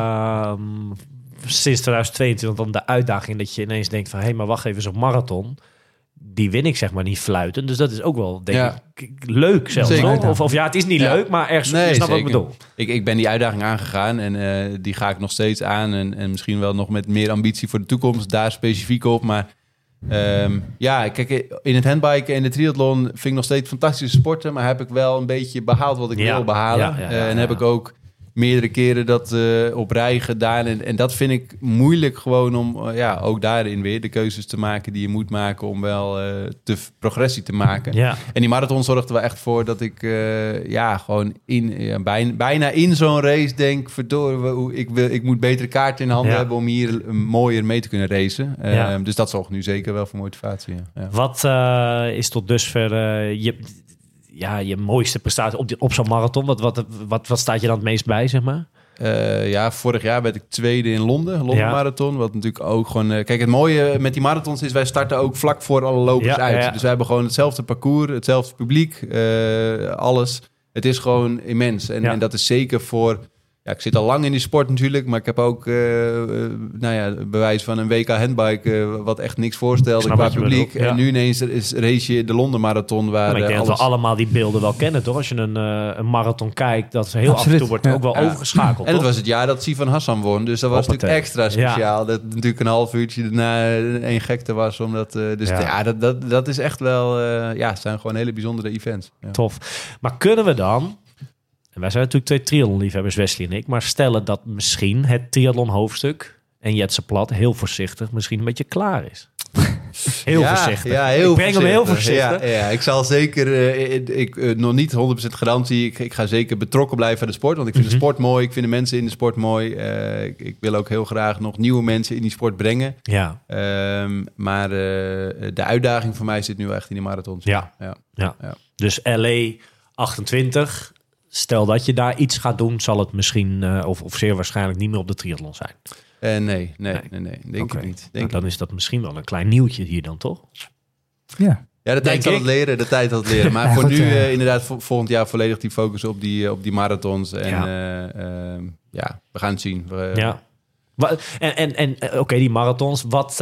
sinds 2022 dan de uitdaging dat je ineens denkt van... hé, maar wacht even, zo'n marathon, die win ik zeg maar niet fluiten. Dus dat is ook wel, denk ik, leuk zelfs. Zeker. Of het is niet leuk, maar ergens je snapt wat ik bedoel. Ik ben die uitdaging aangegaan en die ga ik nog steeds aan. En misschien wel nog met meer ambitie voor de toekomst, daar specifiek op. Maar kijk, in het handbiken en de triathlon vind ik nog steeds fantastische sporten, maar heb ik wel een beetje behaald wat ik wil behalen. En heb ik ook meerdere keren dat op rij gedaan. En dat vind ik moeilijk gewoon om ook daarin weer de keuzes te maken die je moet maken om wel de progressie te maken. Ja. En die marathon zorgde wel echt voor dat ik gewoon bijna in zo'n race denk, verdorie, ik moet betere kaarten in handen hebben om hier mooier mee te kunnen racen. Dus dat zorgt nu zeker wel voor motivatie. Ja. Wat is tot dusver je mooiste prestatie op zo'n marathon? Wat staat je dan het meest bij, zeg maar? Vorig jaar werd ik tweede in Londen Marathon. Wat natuurlijk ook gewoon... kijk, het mooie met die marathons is, wij starten ook vlak voor alle lopers uit. Ja. Dus wij hebben gewoon hetzelfde parcours, hetzelfde publiek, alles. Het is gewoon immens. En dat is zeker voor... Ja, ik zit al lang in die sport natuurlijk, maar ik heb ook bewijs van een WK handbike wat echt niks voorstelde qua publiek. En nu ineens race je de Londen Marathon waar ik denk dat we allemaal die beelden wel kennen, toch? Als je een marathon kijkt, dat heel af en toe wordt ook wel overgeschakeld. En het was het jaar dat Sivan Hassan won, dus dat was natuurlijk extra speciaal. Dat natuurlijk een half uurtje daarna een gekte was. Dat is echt wel... het zijn gewoon hele bijzondere events. Ja. Tof. Maar kunnen we dan... Wij zijn natuurlijk 2 triathlon-liefhebbers, Wesley en ik. Maar stellen dat misschien het triathlon-hoofdstuk en Jetse Plat heel voorzichtig misschien een beetje klaar is. Heel voorzichtig. Ja, heel ik breng hem heel voorzichtig. Ja, ik zal zeker, nog niet 100% garantie. Ik ga zeker betrokken blijven bij de sport. Want ik vind de sport mooi. Ik vind de mensen in de sport mooi. Ik wil ook heel graag nog nieuwe mensen in die sport brengen. Ja. Maar de uitdaging voor mij zit nu echt in die marathons. Ja. Dus LA 28. Stel dat je daar iets gaat doen, zal het misschien of zeer waarschijnlijk niet meer op de triathlon zijn. Nee. Denk ik niet. Dan is dat misschien wel een klein nieuwtje hier dan, toch? Ja. Ja, de tijd zal het leren. Maar Ja, voor goed, nu inderdaad volgend jaar volledig die focus op die marathons. En we gaan het zien. Oké, die marathons.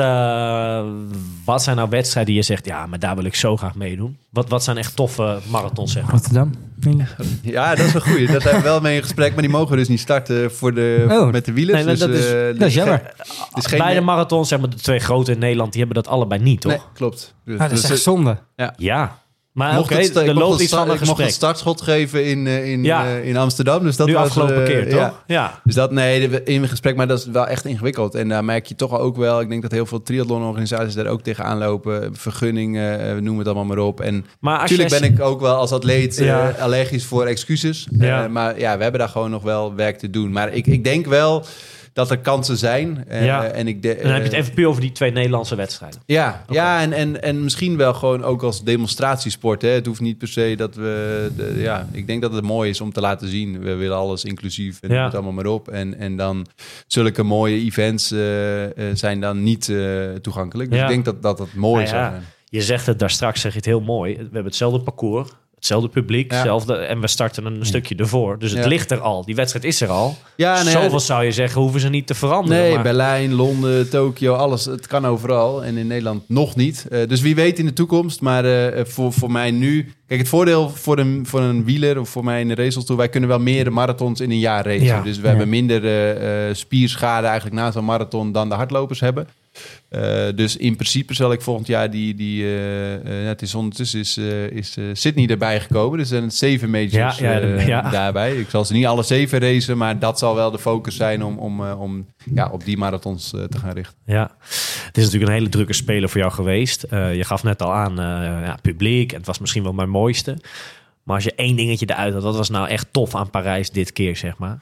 Wat zijn nou wedstrijden die je zegt, ja, maar daar wil ik zo graag meedoen? Wat zijn echt toffe marathons, zeg maar? Rotterdam. Ja, dat is een goeie. Daar zijn we wel mee in gesprek, maar die mogen dus niet starten met de wielers. Nee, dat is jammer. Bij de marathons, zeg maar, de 2 grote in Nederland, die hebben dat allebei niet, toch? Nee, klopt. Dus, dat is echt zonde. Ja. Maar er loopt iets van een ik mocht gesprek. het startschot geven in Amsterdam. Dus dat nu was afgelopen keer, toch? Ja. Dus dat, in gesprek, maar dat is wel echt ingewikkeld. En daar merk je toch ook wel, ik denk dat heel veel triathlonorganisaties daar ook tegenaan lopen. Vergunningen, noem het allemaal maar op. En natuurlijk ben ik ook wel als atleet allergisch voor excuses. Ja. Maar ja, we hebben daar gewoon nog wel werk te doen. Maar ik denk wel dat er kansen zijn. En dan heb je het even puur over die 2 Nederlandse wedstrijden. Ja, en misschien wel gewoon ook als demonstratiesport. Hè. Het hoeft niet per se dat we... ik denk dat het mooi is om te laten zien. We willen alles inclusief en het allemaal maar op. En dan zulke mooie events zijn dan niet toegankelijk. Dus ik denk dat het mooi zou zijn. Je zegt het daar straks, zeg je het heel mooi. We hebben hetzelfde parcours. Hetzelfde publiek, en we starten een stukje ervoor. Dus het ligt er al. Die wedstrijd is er al. Ja, zoveel zou je zeggen, hoeven ze niet te veranderen. Nee, maar... Berlijn, Londen, Tokio, alles. Het kan overal. En in Nederland nog niet. Dus wie weet in de toekomst. Maar voor mij nu... Kijk, het voordeel voor een wieler of voor mij in de racestoel... wij kunnen wel meer marathons in een jaar racen. Ja. Dus we hebben minder spierschade eigenlijk na zo'n marathon... dan de hardlopers hebben. Dus in principe zal ik volgend jaar het is ondertussen is Sydney erbij gekomen. Dus er zijn 7 majors daarbij. Ik zal ze niet alle 7 racen, maar dat zal wel de focus zijn om op die marathons te gaan richten. Ja, het is natuurlijk een hele drukke speler voor jou geweest. Je gaf net al aan publiek. En het was misschien wel mijn mooiste. Maar als je 1 dingetje eruit had, wat was nou echt tof aan Parijs dit keer, zeg maar?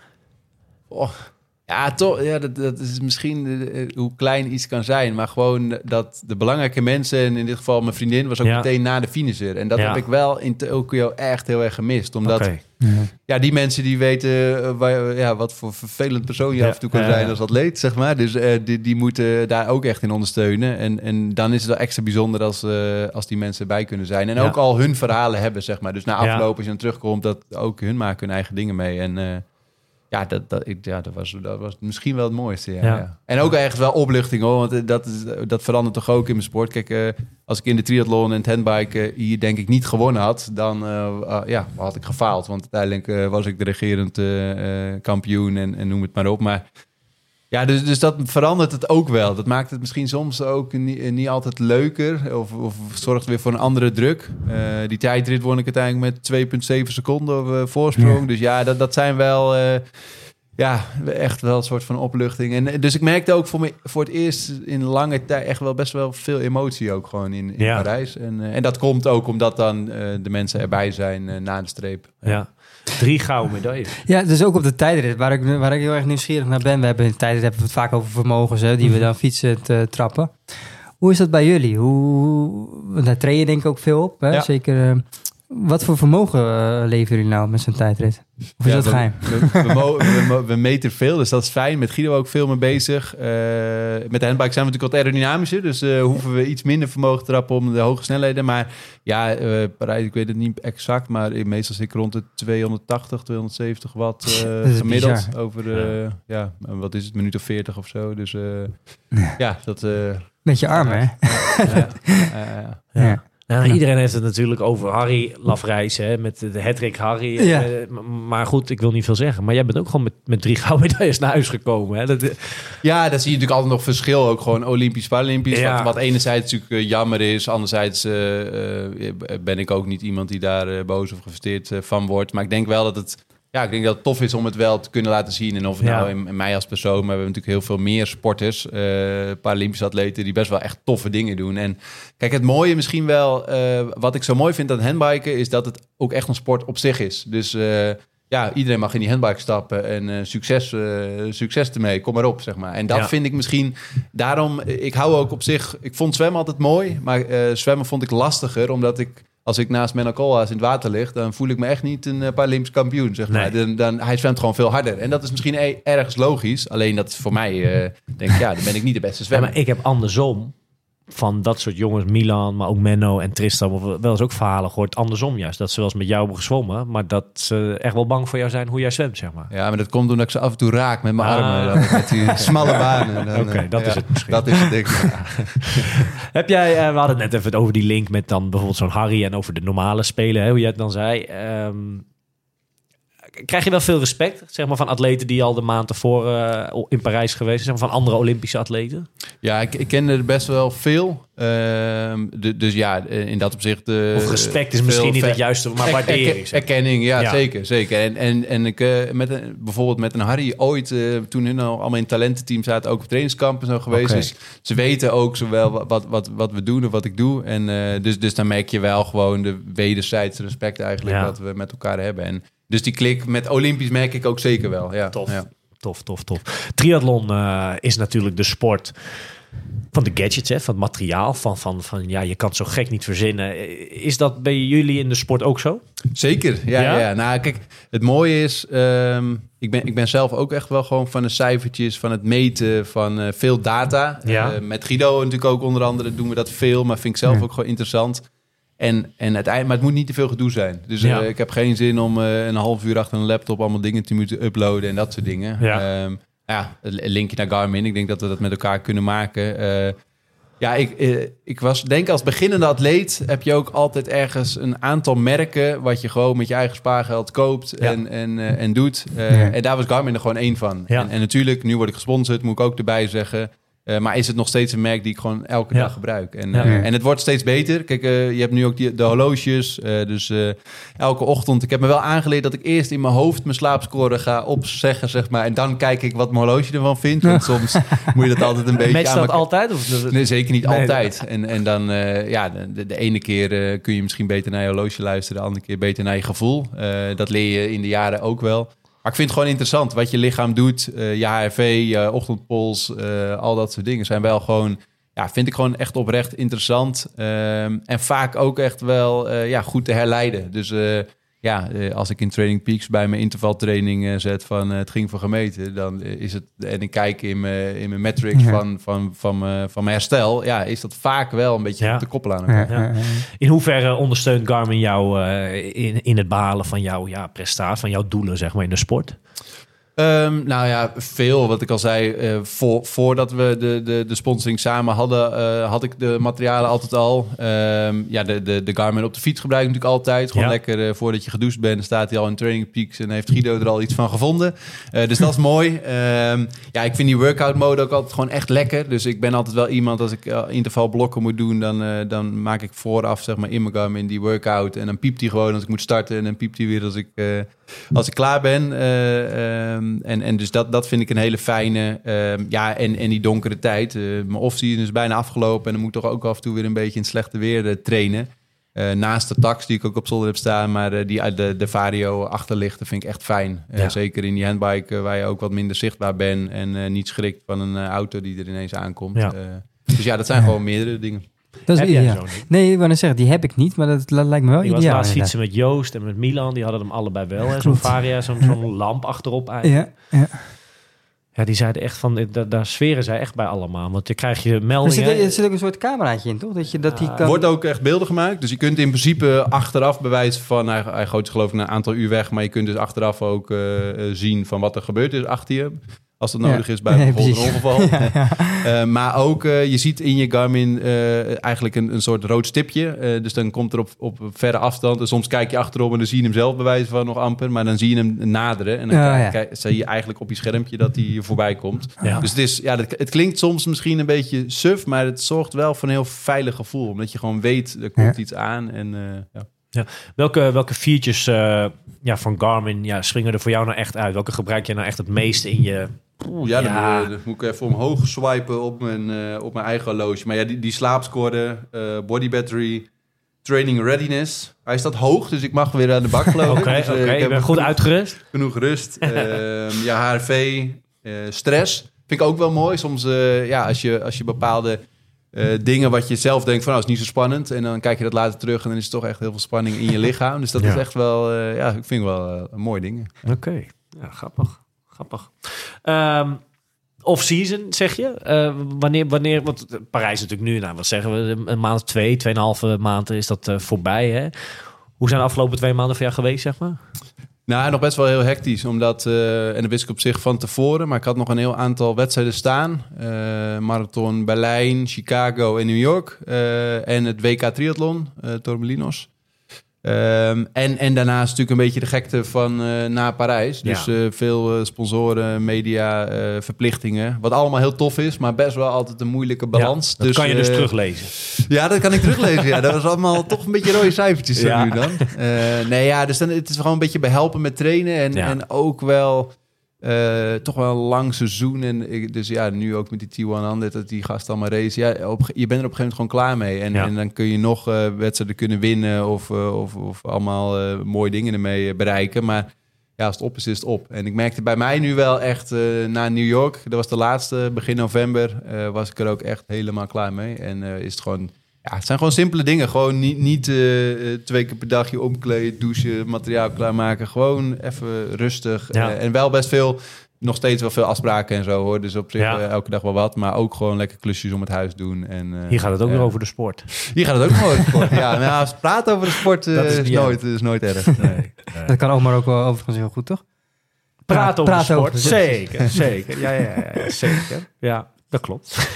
Ja, toch. Ja, dat is misschien hoe klein iets kan zijn. Maar gewoon dat de belangrijke mensen... en in dit geval mijn vriendin... was ook meteen na de finisher. En dat heb ik wel in Tokio echt heel erg gemist. Omdat die mensen die weten... wat voor vervelend persoon je af en toe kan zijn als atleet, zeg maar. Dus die moeten daar ook echt in ondersteunen. En dan is het wel extra bijzonder als die mensen erbij kunnen zijn. En ook al hun verhalen hebben, zeg maar. Dus na afloop, als je dan terugkomt... dat ook hun maken hun eigen dingen mee. En... dat was misschien wel het mooiste. Ja. En ook ergens wel opluchting, hoor. Want dat verandert toch ook in mijn sport. Kijk, als ik in de triathlon en het handbiken hier denk ik niet gewonnen had... dan had ik gefaald. Want uiteindelijk was ik de regerend kampioen en noem het maar op. Maar ja, dus dat verandert het ook wel. Dat maakt het misschien soms ook niet altijd leuker. Of zorgt weer voor een andere druk. Die tijdrit won ik uiteindelijk met 2,7 seconden voorsprong. Ja. Dus ja, dat zijn wel... echt wel een soort van opluchting. En dus ik merkte ook voor het eerst in lange tijd... echt wel best wel veel emotie ook gewoon in Parijs. En dat komt ook omdat dan de mensen erbij zijn na de streep. Ja. 3 gouden medailles. Ja, dus ook op de tijdrit, waar ik heel erg nieuwsgierig naar ben. We hebben in de tijdrit hebben we het vaak over vermogens, die we dan fietsen te trappen. Hoe is dat bij jullie? Daar train je denk ik ook veel op. Hè? Ja. Zeker. Wat voor vermogen leveren jullie nou met zo'n tijdrit? Of is dat geheim? We meten veel, dus dat is fijn. Met Guido ook veel mee bezig. Met de handbike zijn we natuurlijk wat aerodynamischer. Dus hoeven we iets minder vermogen te trappen om de hoge snelheden. Maar ja, Parijs, ik weet het niet exact. Maar meestal zit ik rond de 280, 270 watt gemiddeld. Over, wat is het, minuut of 40 of zo. Dus dat... Met je armen, hè? Ja. Nou, iedereen heeft het natuurlijk over Harry Lafrijs, met de hattrick Harry. Ja. Maar goed, ik wil niet veel zeggen. Maar jij bent ook gewoon met 3 gouden medailles naar huis gekomen. Hè? Ja, daar zie je natuurlijk altijd nog verschil. Ook gewoon Olympisch, Paralympisch. Ja. Wat enerzijds natuurlijk jammer is. Anderzijds ben ik ook niet iemand die daar boos of gefrustreerd van wordt. Maar ik denk wel dat het ik denk dat het tof is om het wel te kunnen laten zien. En of het nou in mij als persoon, maar we hebben natuurlijk heel veel meer sporters, Paralympische atleten, die best wel echt toffe dingen doen. En kijk, het mooie misschien wel, wat ik zo mooi vind aan handbiken, is dat het ook echt een sport op zich is. Dus iedereen mag in die handbike stappen en succes ermee, kom maar op, zeg maar. En dat vind ik misschien, daarom, ik hou ook op zich, ik vond zwemmen altijd mooi, maar zwemmen vond ik lastiger, omdat als ik naast Menno Koolhaas in het water lig, dan voel ik me echt niet een Paralympisch kampioen, zeg maar. Hij zwemt gewoon veel harder. En dat is misschien ergens logisch, alleen dat is voor mij, denk ik, dan ben ik niet de beste zwemmer. Maar ik heb andersom van dat soort jongens, Milan, maar ook Menno en Tristan, wel eens ook verhalen gehoord, andersom juist. Dat ze wel eens met jou hebben gezwommen, maar dat ze echt wel bang voor jou zijn hoe jij zwemt, zeg maar. Ja, maar dat komt omdat ik ze af en toe raak met mijn armen. Dan, met die smalle banen. Oké, dat is het misschien. Dat is het, denk ik. Heb jij, we hadden het net even over die link met dan bijvoorbeeld zo'n Harry en over de normale spelen, hoe jij het dan zei. Krijg je wel veel respect, zeg maar, van atleten die al de maand ervoor in Parijs geweest zijn, zeg maar, van andere Olympische atleten? Ja, ik ken er best wel veel. Dus in dat opzicht... of respect is misschien niet het juiste, maar waardering. Erkenning, ja. Zeker. En ik bijvoorbeeld met een Harry ooit, toen hun allemaal in talententeam zaten, ook op trainingskamp en zo geweest. Okay. Dus ze weten ook zowel wat we doen en wat ik doe. En dus dan merk je wel gewoon de wederzijdse respect eigenlijk wat we met elkaar hebben. En dus die klik met Olympisch merk ik ook zeker wel. Ja. Tof. Triathlon is natuurlijk de sport van de gadgets, hè, van het materiaal. Van je kan het zo gek niet verzinnen. Is dat bij jullie in de sport ook zo? Zeker, ja. Nou, kijk, het mooie is, ik ben zelf ook echt wel gewoon van de cijfertjes, van het meten, van veel data. Ja. Met Guido natuurlijk ook onder andere doen we dat veel, maar vind ik zelf ook gewoon interessant. En uiteindelijk, maar het moet niet te veel gedoe zijn. Dus ik heb geen zin om een half uur achter een laptop allemaal dingen te moeten uploaden en dat soort dingen. Een linkje naar Garmin. Ik denk dat we dat met elkaar kunnen maken. Ik denk als beginnende atleet heb je ook altijd ergens een aantal merken wat je gewoon met je eigen spaargeld koopt en doet. En daar was Garmin er gewoon één van. Ja. En natuurlijk, nu word ik gesponsord, moet ik ook erbij zeggen. Maar is het nog steeds een merk die ik gewoon elke dag gebruik. En het wordt steeds beter. Kijk, je hebt nu ook de horloges. Dus elke ochtend. Ik heb me wel aangeleerd dat ik eerst in mijn hoofd mijn slaapscore ga opzeggen, zeg maar. En dan kijk ik wat mijn horloge ervan vindt. Want soms moet je dat altijd een beetje... Matcht dat altijd? Of? Nee, zeker niet altijd. En dan, de ene keer kun je misschien beter naar je horloge luisteren. De andere keer beter naar je gevoel. Dat leer je in de jaren ook wel. Maar ik vind het gewoon interessant wat je lichaam doet. Je HRV, je ochtendpols, al dat soort dingen zijn wel gewoon... vind ik gewoon echt oprecht interessant. En vaak ook echt wel goed te herleiden. Dus als ik in Training Peaks bij mijn intervaltraining zet van het ging voor gemeten, dan is het, en ik kijk in mijn metrics van mijn herstel, is dat vaak wel een beetje te koppelen aan elkaar. Ja. In hoeverre ondersteunt Garmin jou in het behalen van jouw prestatie, van jouw doelen, zeg maar, in de sport? Veel. Wat ik al zei, voordat we de sponsoring samen hadden, had ik de materialen altijd al. De Garmin op de fiets gebruik ik natuurlijk altijd. Gewoon lekker voordat je gedoucht bent, staat hij al in Training Peaks en heeft Guido er al iets van gevonden. Dus dat is mooi. Ik vind die workout mode ook altijd gewoon echt lekker. Dus ik ben altijd wel iemand, als ik intervalblokken moet doen, dan maak ik vooraf, zeg maar, in mijn Garmin die workout. En dan piept hij gewoon als ik moet starten. En dan piept hij weer als ik klaar ben. En dus dat vind ik een hele fijne. En die donkere tijd. Mijn off-season is bijna afgelopen. En dan moet ik toch ook af en toe weer een beetje in het slechte weer trainen. Naast de tax die ik ook op zolder heb staan. Maar die uit de Vario achterlichten vind ik echt fijn. Zeker in die handbike waar je ook wat minder zichtbaar bent. En niet schrikt van een auto die er ineens aankomt. Ja. Dus dat zijn gewoon meerdere dingen. Dat is heb jij zo niet? Nee, ik wou net zeggen, die heb ik niet, maar dat lijkt me wel ideaal. Ik was laatst fietsen met Joost en met Milan, die hadden hem allebei wel. En zo'n Varia, zo'n lamp achterop eigenlijk. Ja, die zeiden echt van, daar sferen zij echt bij allemaal. Want je krijgt je meldingen. Er zit ook een soort cameraatje in, toch? Dat die kan... wordt ook echt beelden gemaakt. Dus je kunt in principe achteraf bewijzen van, hij gooit geloof ik een aantal uur weg, maar je kunt dus achteraf ook zien van wat er gebeurd is achter je. Als dat nodig is bij bijvoorbeeld een ongeval. Maar ook, je ziet in je Garmin eigenlijk een soort rood stipje. Dus dan komt er op verre afstand. En soms kijk je achterom en dan zie je hem zelf bewijzen van nog amper. Maar dan zie je hem naderen. En dan zie je eigenlijk op je schermpje dat hij voorbij komt. Ja. Dus het is, het klinkt soms misschien een beetje suf. Maar het zorgt wel voor een heel veilig gevoel. Omdat je gewoon weet, er komt iets aan. En Welke features van Garmin springen er voor jou nou echt uit? Welke gebruik je nou echt het meeste in je... Dan moet ik even omhoog swipen op mijn eigen horloge. Maar ja, die slaapscore, body battery, training readiness. Hij staat hoog, dus ik mag weer aan de bak geloof ik. Oké, ik ben goed uitgerust. Genoeg rust. HRV, stress. Vind ik ook wel mooi. Soms als je bepaalde dingen wat je zelf denkt van nou, is niet zo spannend. En dan kijk je dat later terug en dan is het toch echt heel veel spanning in je lichaam. Dus dat is echt wel, ik vind wel een mooi ding. Oké, ja, grappig. Off-season, zeg je? Wanneer, want Parijs natuurlijk nu, wat zeggen we, een maand, 2,5 maanden is dat voorbij, hè? Hoe zijn de afgelopen 2 maanden voor jou geweest, zeg maar? Nou, nog best wel heel hectisch, omdat, en dat wist ik op zich van tevoren, maar ik had nog een heel aantal wedstrijden staan. Marathon Berlijn, Chicago en New York. En het WK Triathlon, Torremolinos. En daarnaast natuurlijk een beetje de gekte van na Parijs. Dus veel sponsoren, media, verplichtingen. Wat allemaal heel tof is, maar best wel altijd een moeilijke balans. Ja, dat kan je dus teruglezen. Ja, dat kan ik teruglezen. Ja, dat was allemaal toch een beetje rode cijfertjes nu dan. Dus dan, het is gewoon een beetje behelpen met trainen. En ook wel toch wel een lang seizoen. En dus nu ook met die T100, dat die gasten allemaal racen. Ja, je bent er op een gegeven moment gewoon klaar mee. En dan kun je nog wedstrijden kunnen winnen of allemaal mooie dingen ermee bereiken. Maar ja, als het op is, is het op. En ik merkte bij mij nu wel echt na New York, dat was de laatste, begin november, was ik er ook echt helemaal klaar mee. En is het gewoon... Ja, het zijn gewoon simpele dingen. Gewoon niet 2 keer per dag je omkleden, douchen, materiaal klaarmaken. Gewoon even rustig. En wel best veel, nog steeds wel veel afspraken en zo hoor. Dus op zich elke dag wel wat. Maar ook gewoon lekker klusjes om het huis doen. En, hier gaat het ook weer over de sport. Hier gaat het ook nog over de sport. Maar als het praat over de sport is nooit erg. Nee. Dat kan Omar ook wel overigens heel goed, toch? Praten over de sport. Zeker. Ja, zeker. Ja, dat klopt.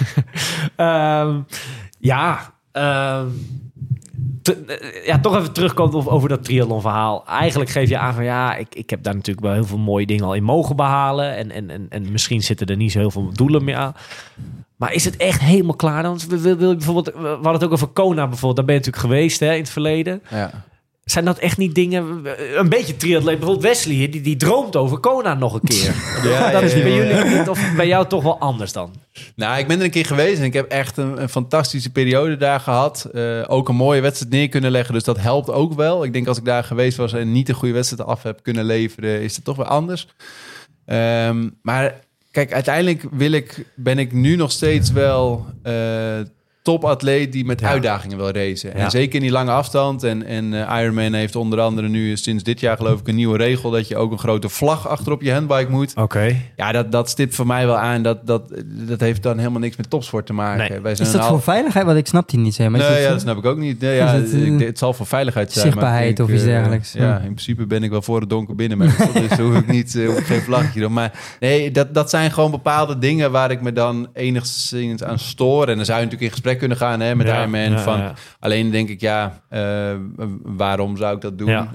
Toch even terugkomen over dat triathlon verhaal. Eigenlijk geef je aan van ik heb daar natuurlijk wel heel veel mooie dingen al in mogen behalen. En misschien zitten er niet zo heel veel doelen meer aan. Maar is het echt helemaal klaar dan? Bijvoorbeeld, we hadden het ook over Kona bijvoorbeeld. Daar ben je natuurlijk geweest in het verleden. Ja. Zijn dat echt niet dingen... Een beetje triatleet. Bijvoorbeeld Wesley, die droomt over Kona nog een keer. Dat is bij jullie niet, of bij jou toch wel anders dan? Nou, ik ben er een keer geweest en ik heb echt een fantastische periode daar gehad. Ook een mooie wedstrijd neer kunnen leggen, dus dat helpt ook wel. Ik denk als ik daar geweest was en niet een goede wedstrijd af heb kunnen leveren, is het toch wel anders. Maar kijk, uiteindelijk ben ik nu nog steeds wel... topatleet die met uitdagingen wil racen. En zeker in die lange afstand. En Ironman heeft onder andere nu sinds dit jaar geloof ik een nieuwe regel... dat je ook een grote vlag achterop je handbike moet. Oké. Ja, dat stipt voor mij wel aan. Dat heeft dan helemaal niks met topsport te maken. Nee. Wij zijn is dat voor veiligheid? Want ik snap die niet. Zeg maar. Nee, dat snap ik ook niet. Nee, het zal voor veiligheid zijn. Zichtbaarheid of iets dergelijks. Ja, in principe ben ik wel voor het donker binnen. Dus hoef ik geen vlaggetje doen. Maar nee, dat zijn gewoon bepaalde dingen... waar ik me dan enigszins aan stoor. En dan zou je natuurlijk in gesprek kunnen gaan met Ironman. Alleen denk ik, waarom zou ik dat doen?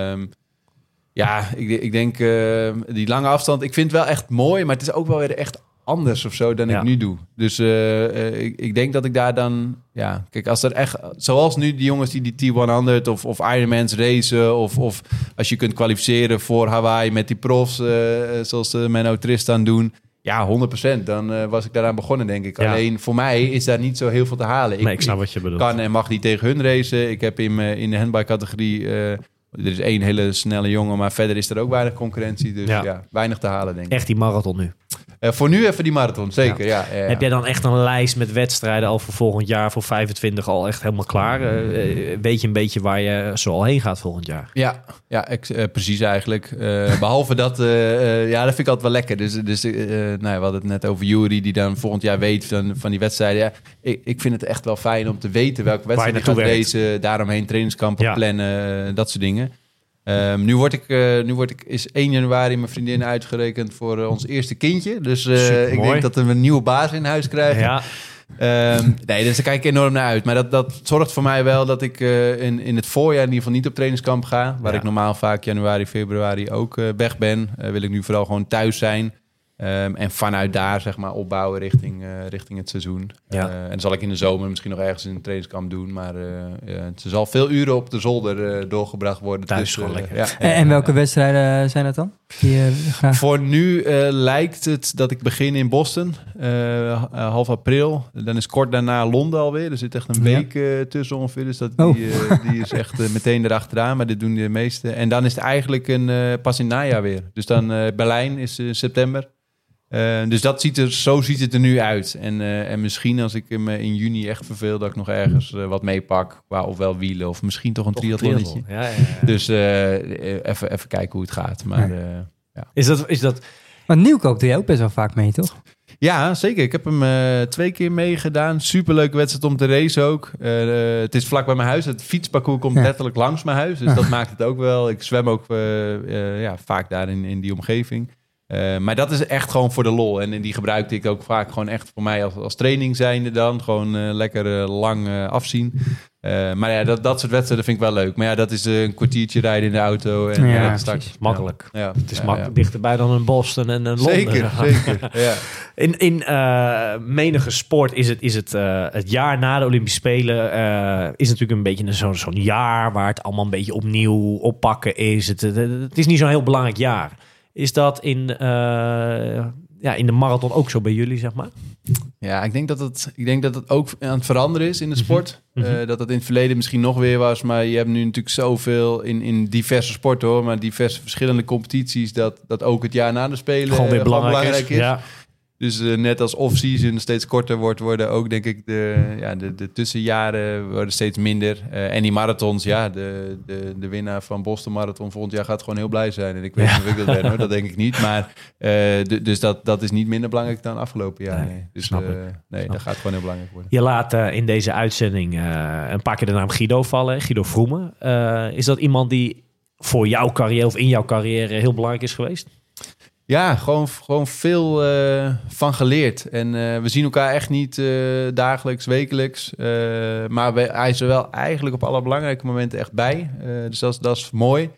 Ik denk die lange afstand, ik vind het wel echt mooi, maar het is ook wel weer echt anders of zo dan ik nu doe. Dus ik denk dat ik daar dan... Ja, kijk, als er echt... Zoals nu die jongens die T100 of Ironmans racen... Of als je kunt kwalificeren voor Hawaii met die profs... zoals Menno Tristan doen... Ja, 100%. Dan was ik daaraan begonnen, denk ik. Ja. Alleen voor mij is daar niet zo heel veel te halen. Ik snap wat je bedoelt. Kan en mag niet tegen hun racen. Ik heb in de handbike-categorie... er is 1 hele snelle jongen, maar verder is er ook weinig concurrentie. Dus weinig te halen, denk ik. Echt die marathon nu? Voor nu even die marathon, zeker. Ja. Heb jij dan echt een lijst met wedstrijden al voor volgend jaar, voor 25 al echt helemaal klaar? Weet je een beetje waar je zo al heen gaat volgend jaar? Ja, precies eigenlijk. Behalve dat, dat vind ik altijd wel lekker. Dus we hadden het net over Jury, die dan volgend jaar weet van die wedstrijden. Ja, ik vind het echt wel fijn om te weten welke wedstrijd je gaat racen. Daaromheen trainingskampen plannen, dat soort dingen. Nu is 1 januari mijn vriendin uitgerekend voor ons eerste kindje. Dus ik denk dat we een nieuwe baas in huis krijgen. Ja. Dus daar kijk ik enorm naar uit. Maar dat zorgt voor mij wel dat ik in het voorjaar in ieder geval niet op trainingskamp ga. Waar ik normaal vaak januari, februari ook weg ben. Wil ik nu vooral gewoon thuis zijn. En vanuit daar zeg maar opbouwen richting het seizoen. Ja. En dan zal ik in de zomer misschien nog ergens in een trainingskamp doen. Maar er zal veel uren op de zolder doorgebracht worden. Thuis gewoon lekker. Ja. En welke wedstrijden zijn dat dan? Die je graag... Voor nu lijkt het dat ik begin in Boston, half april. Dan is kort daarna Londen alweer. Er zit echt een week tussen ongeveer. Dus die is echt meteen erachteraan. Maar dit doen de meeste. En dan is het eigenlijk pas in het najaar weer. Dus dan Berlijn is september. Dus zo ziet het er nu uit. En misschien als ik hem in juni echt verveel, dat ik nog ergens wat meepak. Qua ofwel wielen of misschien toch een triathlonnetje. Ja. Dus even kijken hoe het gaat. Maar Is dat Maar Nieuwkoop doe je ook best wel vaak mee, toch? ja, zeker. Ik heb hem 2 keer meegedaan. Superleuke wedstrijd om te racen ook. Het is vlak bij mijn huis. Het fietsparcours komt letterlijk langs mijn huis. Dus dat maakt het ook wel. Ik zwem ook vaak daar in die omgeving. Maar dat is echt gewoon voor de lol. En die gebruikte ik ook vaak gewoon echt voor mij als training zijnde dan. Gewoon lekker lang afzien. Maar ja, dat soort wedstrijden vind ik wel leuk. Maar ja, dat is een kwartiertje rijden in de auto. En dat is straks makkelijk? Ja. Het is dichterbij dan een Boston en een Londen. Zeker. Ja. In menige sport is het jaar na de Olympische Spelen is natuurlijk een beetje zo'n jaar waar het allemaal een beetje opnieuw oppakken is. Het is niet zo'n heel belangrijk jaar. Is dat in de marathon ook zo bij jullie, zeg maar? Ja, ik denk dat het ook aan het veranderen is in de sport. Dat het in het verleden misschien nog weer was. Maar je hebt nu natuurlijk zoveel in diverse sporten, hoor. Maar diverse verschillende competities. Dat ook het jaar na de Spelen gewoon weer belangrijk is. Ja. Dus net als off-season steeds korter worden ook, denk ik, de tussenjaren worden steeds minder. En die marathons, de winnaar van Boston Marathon volgend jaar gaat gewoon heel blij zijn. En ik weet niet of ik dat ben, hoor. Dat denk ik niet. Maar dus dat is niet minder belangrijk dan afgelopen jaar. Nee. Dus dat gaat gewoon heel belangrijk worden. Je laat in deze uitzending een paar keer de naam Guido vallen. Guido Vroemen. Is dat iemand die voor jouw carrière of in jouw carrière heel belangrijk is geweest? Ja, gewoon veel van geleerd. En we zien elkaar echt niet dagelijks, wekelijks. Maar hij is er wel eigenlijk op alle belangrijke momenten echt bij. Dus dat is mooi.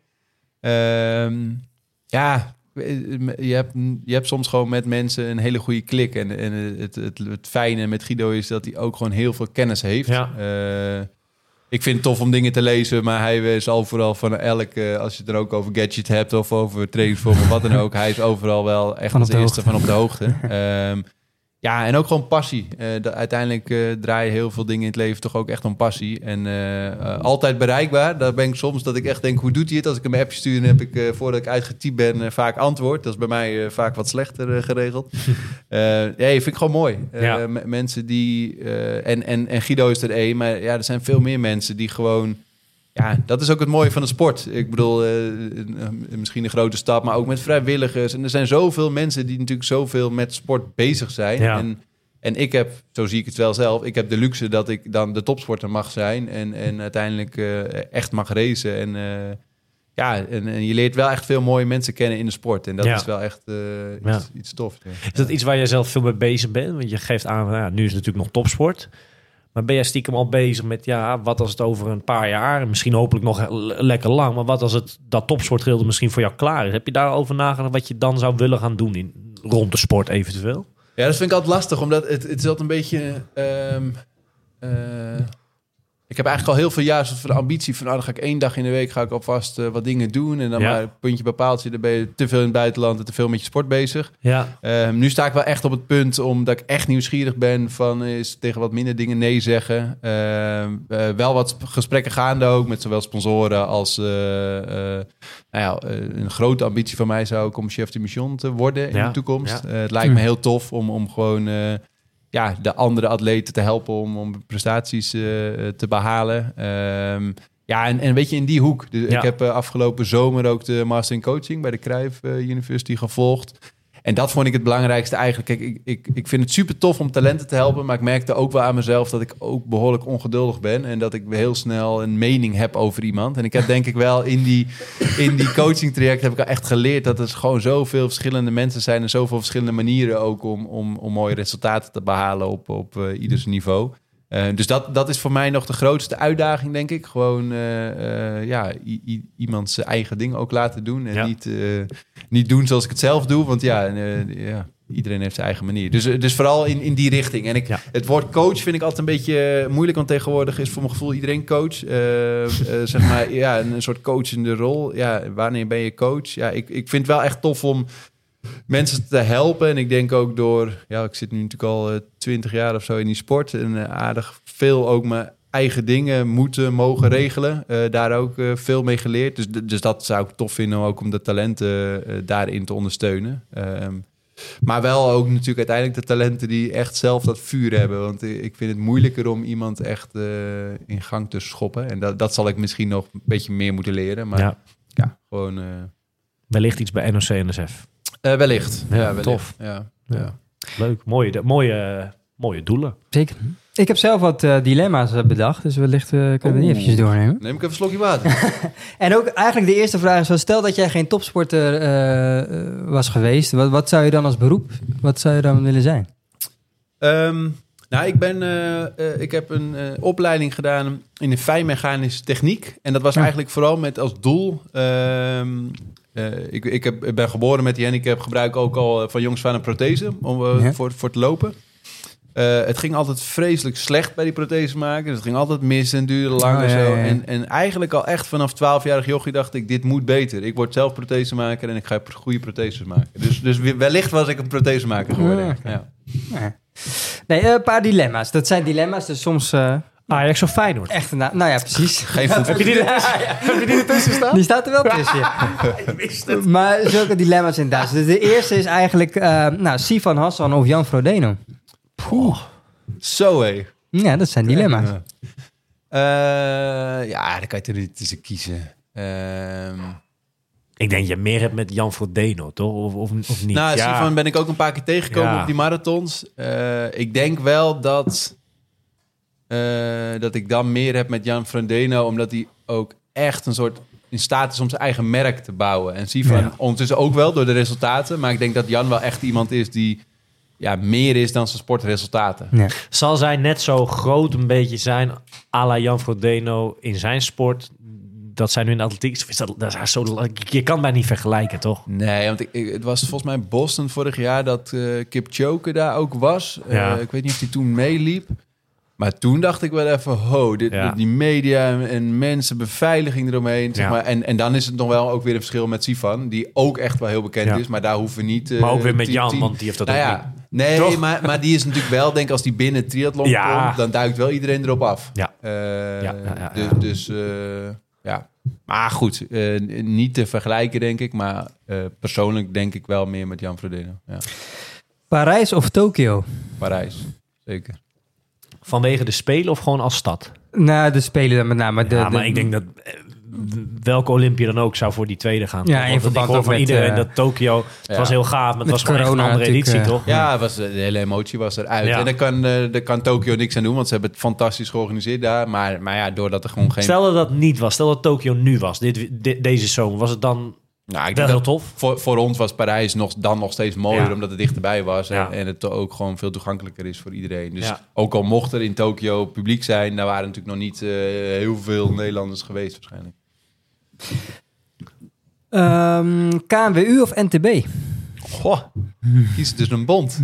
Je hebt soms gewoon met mensen een hele goede klik. En het fijne met Guido is dat hij ook gewoon heel veel kennis heeft. Ja. Ik vind het tof om dingen te lezen, maar hij is overal van als je het er ook over gadget hebt of over trainingsvorm of wat dan ook. Hij is overal wel echt als eerste van op de hoogte. En ook gewoon passie. Uiteindelijk draaien heel veel dingen in het leven toch ook echt om passie. En altijd bereikbaar. Daar ben ik soms dat ik echt denk, hoe doet hij het? Als ik hem een appje stuur, dan heb ik voordat ik uitgetypt ben vaak antwoord. Dat is bij mij vaak wat slechter geregeld. Vind ik gewoon mooi. Mensen die... En Guido is er één, maar er zijn veel meer mensen die gewoon... Ja, dat is ook het mooie van de sport. Ik bedoel, misschien een grote stap, maar ook met vrijwilligers. En er zijn zoveel mensen die natuurlijk zoveel met sport bezig zijn. Ja. En ik heb, zo zie ik het wel zelf, ik heb de luxe dat ik dan de topsporter mag zijn. En uiteindelijk echt mag racen. En je leert wel echt veel mooie mensen kennen in de sport. En dat is wel echt iets tof. Ja. Is dat iets waar je zelf veel mee bezig bent? Want je geeft aan, nu is het natuurlijk nog topsport. Maar ben jij stiekem al bezig met, wat als het over een paar jaar, misschien hopelijk nog lekker lang, maar wat als dat topsportgedeelte misschien voor jou klaar is? Heb je daarover nagedacht wat je dan zou willen gaan doen rond de sport eventueel? Ja, dat vind ik altijd lastig, omdat het is altijd een beetje... ik heb eigenlijk al heel veel jaar de ambitie van... dan ga ik 1 dag in de week ga ik alvast wat dingen doen. En dan maar puntje bij paaltje, dan ben je te veel in het buitenland en te veel met je sport bezig. Ja. Nu sta ik wel echt op het punt omdat ik echt nieuwsgierig ben van is tegen wat minder dingen nee zeggen. Wel wat gesprekken gaande ook met zowel sponsoren als... een grote ambitie van mij zou ook om chef de mission te worden in de toekomst. Het lijkt me heel tof om gewoon... de andere atleten te helpen om prestaties te behalen. En een beetje in die hoek. Dus ik heb afgelopen zomer ook de Master in Coaching bij de Cruijff University gevolgd. En dat vond ik het belangrijkste eigenlijk. Kijk, ik vind het super tof om talenten te helpen, maar ik merkte ook wel aan mezelf dat ik ook behoorlijk ongeduldig ben en dat ik heel snel een mening heb over iemand. En ik heb denk ik wel in die coaching traject heb ik al echt geleerd dat er gewoon zoveel verschillende mensen zijn en zoveel verschillende manieren ook om mooie resultaten te behalen op ieders niveau. Dus dat is voor mij nog de grootste uitdaging, denk ik. Gewoon iemand zijn eigen ding ook laten doen. En niet doen zoals ik het zelf doe. Want iedereen heeft zijn eigen manier. Dus vooral in die richting. En het woord coach vind ik altijd een beetje moeilijk. Want tegenwoordig is voor mijn gevoel iedereen coach. Zeg maar, een soort coachende rol. Ja, wanneer ben je coach? Ja, ik vind het wel echt tof om mensen te helpen. En ik denk ook door... Ja, ik zit nu natuurlijk al 20 jaar of zo in die sport. En aardig veel ook mijn eigen dingen mogen regelen. Daar ook veel mee geleerd. Dus dat zou ik tof vinden ook om de talenten daarin te ondersteunen. Maar wel ook natuurlijk uiteindelijk de talenten die echt zelf dat vuur hebben. Want ik vind het moeilijker om iemand echt in gang te schoppen. En dat zal ik misschien nog een beetje meer moeten leren. Maar gewoon... Wellicht iets bij NOC-NSF. Wellicht. Ja, wellicht. Tof. Ja. Leuk. Mooie doelen. Zeker. Ik heb zelf wat dilemma's bedacht, dus wellicht kunnen we die eventjes doornemen. Neem ik even een slokje water. En ook eigenlijk de eerste vraag is wel, stel dat jij geen topsporter was geweest. Wat zou je dan als beroep, wat zou je dan willen zijn? Nou, ik heb een opleiding gedaan in de fijnmechanische techniek. En dat was eigenlijk vooral met als doel... Ik ben geboren met die handicap, gebruik ook al van jongs van een prothese om voor te lopen. Het ging altijd vreselijk slecht bij die prothese maken. Dus het ging altijd mis en duurde lang en zo. Ja. En eigenlijk al echt vanaf 12-jarig jochie dacht ik, dit moet beter. Ik word zelf prothesemaker en ik ga goede protheses maken. Dus wellicht was ik een prothesemaker geworden. Ja. Nee, een paar dilemma's. Dat zijn dilemma's, dus soms... Ajax of Feyenoord? Echt, nou ja, precies. Geen voetbal. Heb je die ertussen staan? Die staat er wel tussen, Ik wist het. Maar zulke dilemma's inderdaad. Dus de eerste is eigenlijk Sifan Hassan of Jan Frodeno. Zo hé. Ja, dat zijn dilemma's. Daar kan je er niet tussen kiezen. Ik denk je meer hebt met Jan Frodeno, toch? Of niet? Nou, Sifan ben ik ook een paar keer tegengekomen op die marathons. Ik denk wel dat ik dan meer heb met Jan Frodeno, omdat hij ook echt een soort in staat is om zijn eigen merk te bouwen. En Sifan ondertussen ook wel door de resultaten. Maar ik denk dat Jan wel echt iemand is die meer is dan zijn sportresultaten. Ja. Zal zij net zo groot een beetje zijn à la Jan Frodeno in zijn sport dat zij nu in de atletiek is? Dat is zo, je kan mij niet vergelijken, toch? Nee, want het was volgens mij Boston vorig jaar dat Kipchoge daar ook was. Ik weet niet of hij toen meeliep. Maar toen dacht ik wel even, die media en mensen, beveiliging eromheen. Zeg maar. En dan is het nog wel ook weer een verschil met Sifan, die ook echt wel heel bekend is. Maar daar hoeven we niet... maar ook weer met Jan, want die heeft dat ook niet. Nee, maar die is natuurlijk wel, denk ik, als die binnen het triathlon komt, dan duikt wel iedereen erop af. Maar goed, niet te vergelijken, denk ik. Maar persoonlijk denk ik wel meer met Jan Frodeno. Ja. Parijs of Tokio? Parijs, zeker. Vanwege de Spelen of gewoon als stad? Nou, de Spelen dan met name. Maar ik denk dat welke Olympia dan ook zou voor die tweede gaan. Ja, in verband ik hoor van met iedereen dat Tokio... Het was heel gaaf, maar het was gewoon echt een andere editie, toch? Ja, de hele emotie was eruit. Ja. En daar kan Tokio niks aan doen, want ze hebben het fantastisch georganiseerd daar. Maar doordat er gewoon geen... Stel dat dat niet was, stel dat Tokio nu was, deze zomer, was het dan... Nou, ik denk wel heel tof. Voor ons was Parijs nog steeds mooier, omdat het dichterbij was. En het ook gewoon veel toegankelijker is voor iedereen. Dus ook al mocht er in Tokio publiek zijn, daar waren natuurlijk nog niet heel veel Nederlanders geweest waarschijnlijk. KNWU of NTB? Goh, kies dus een bond.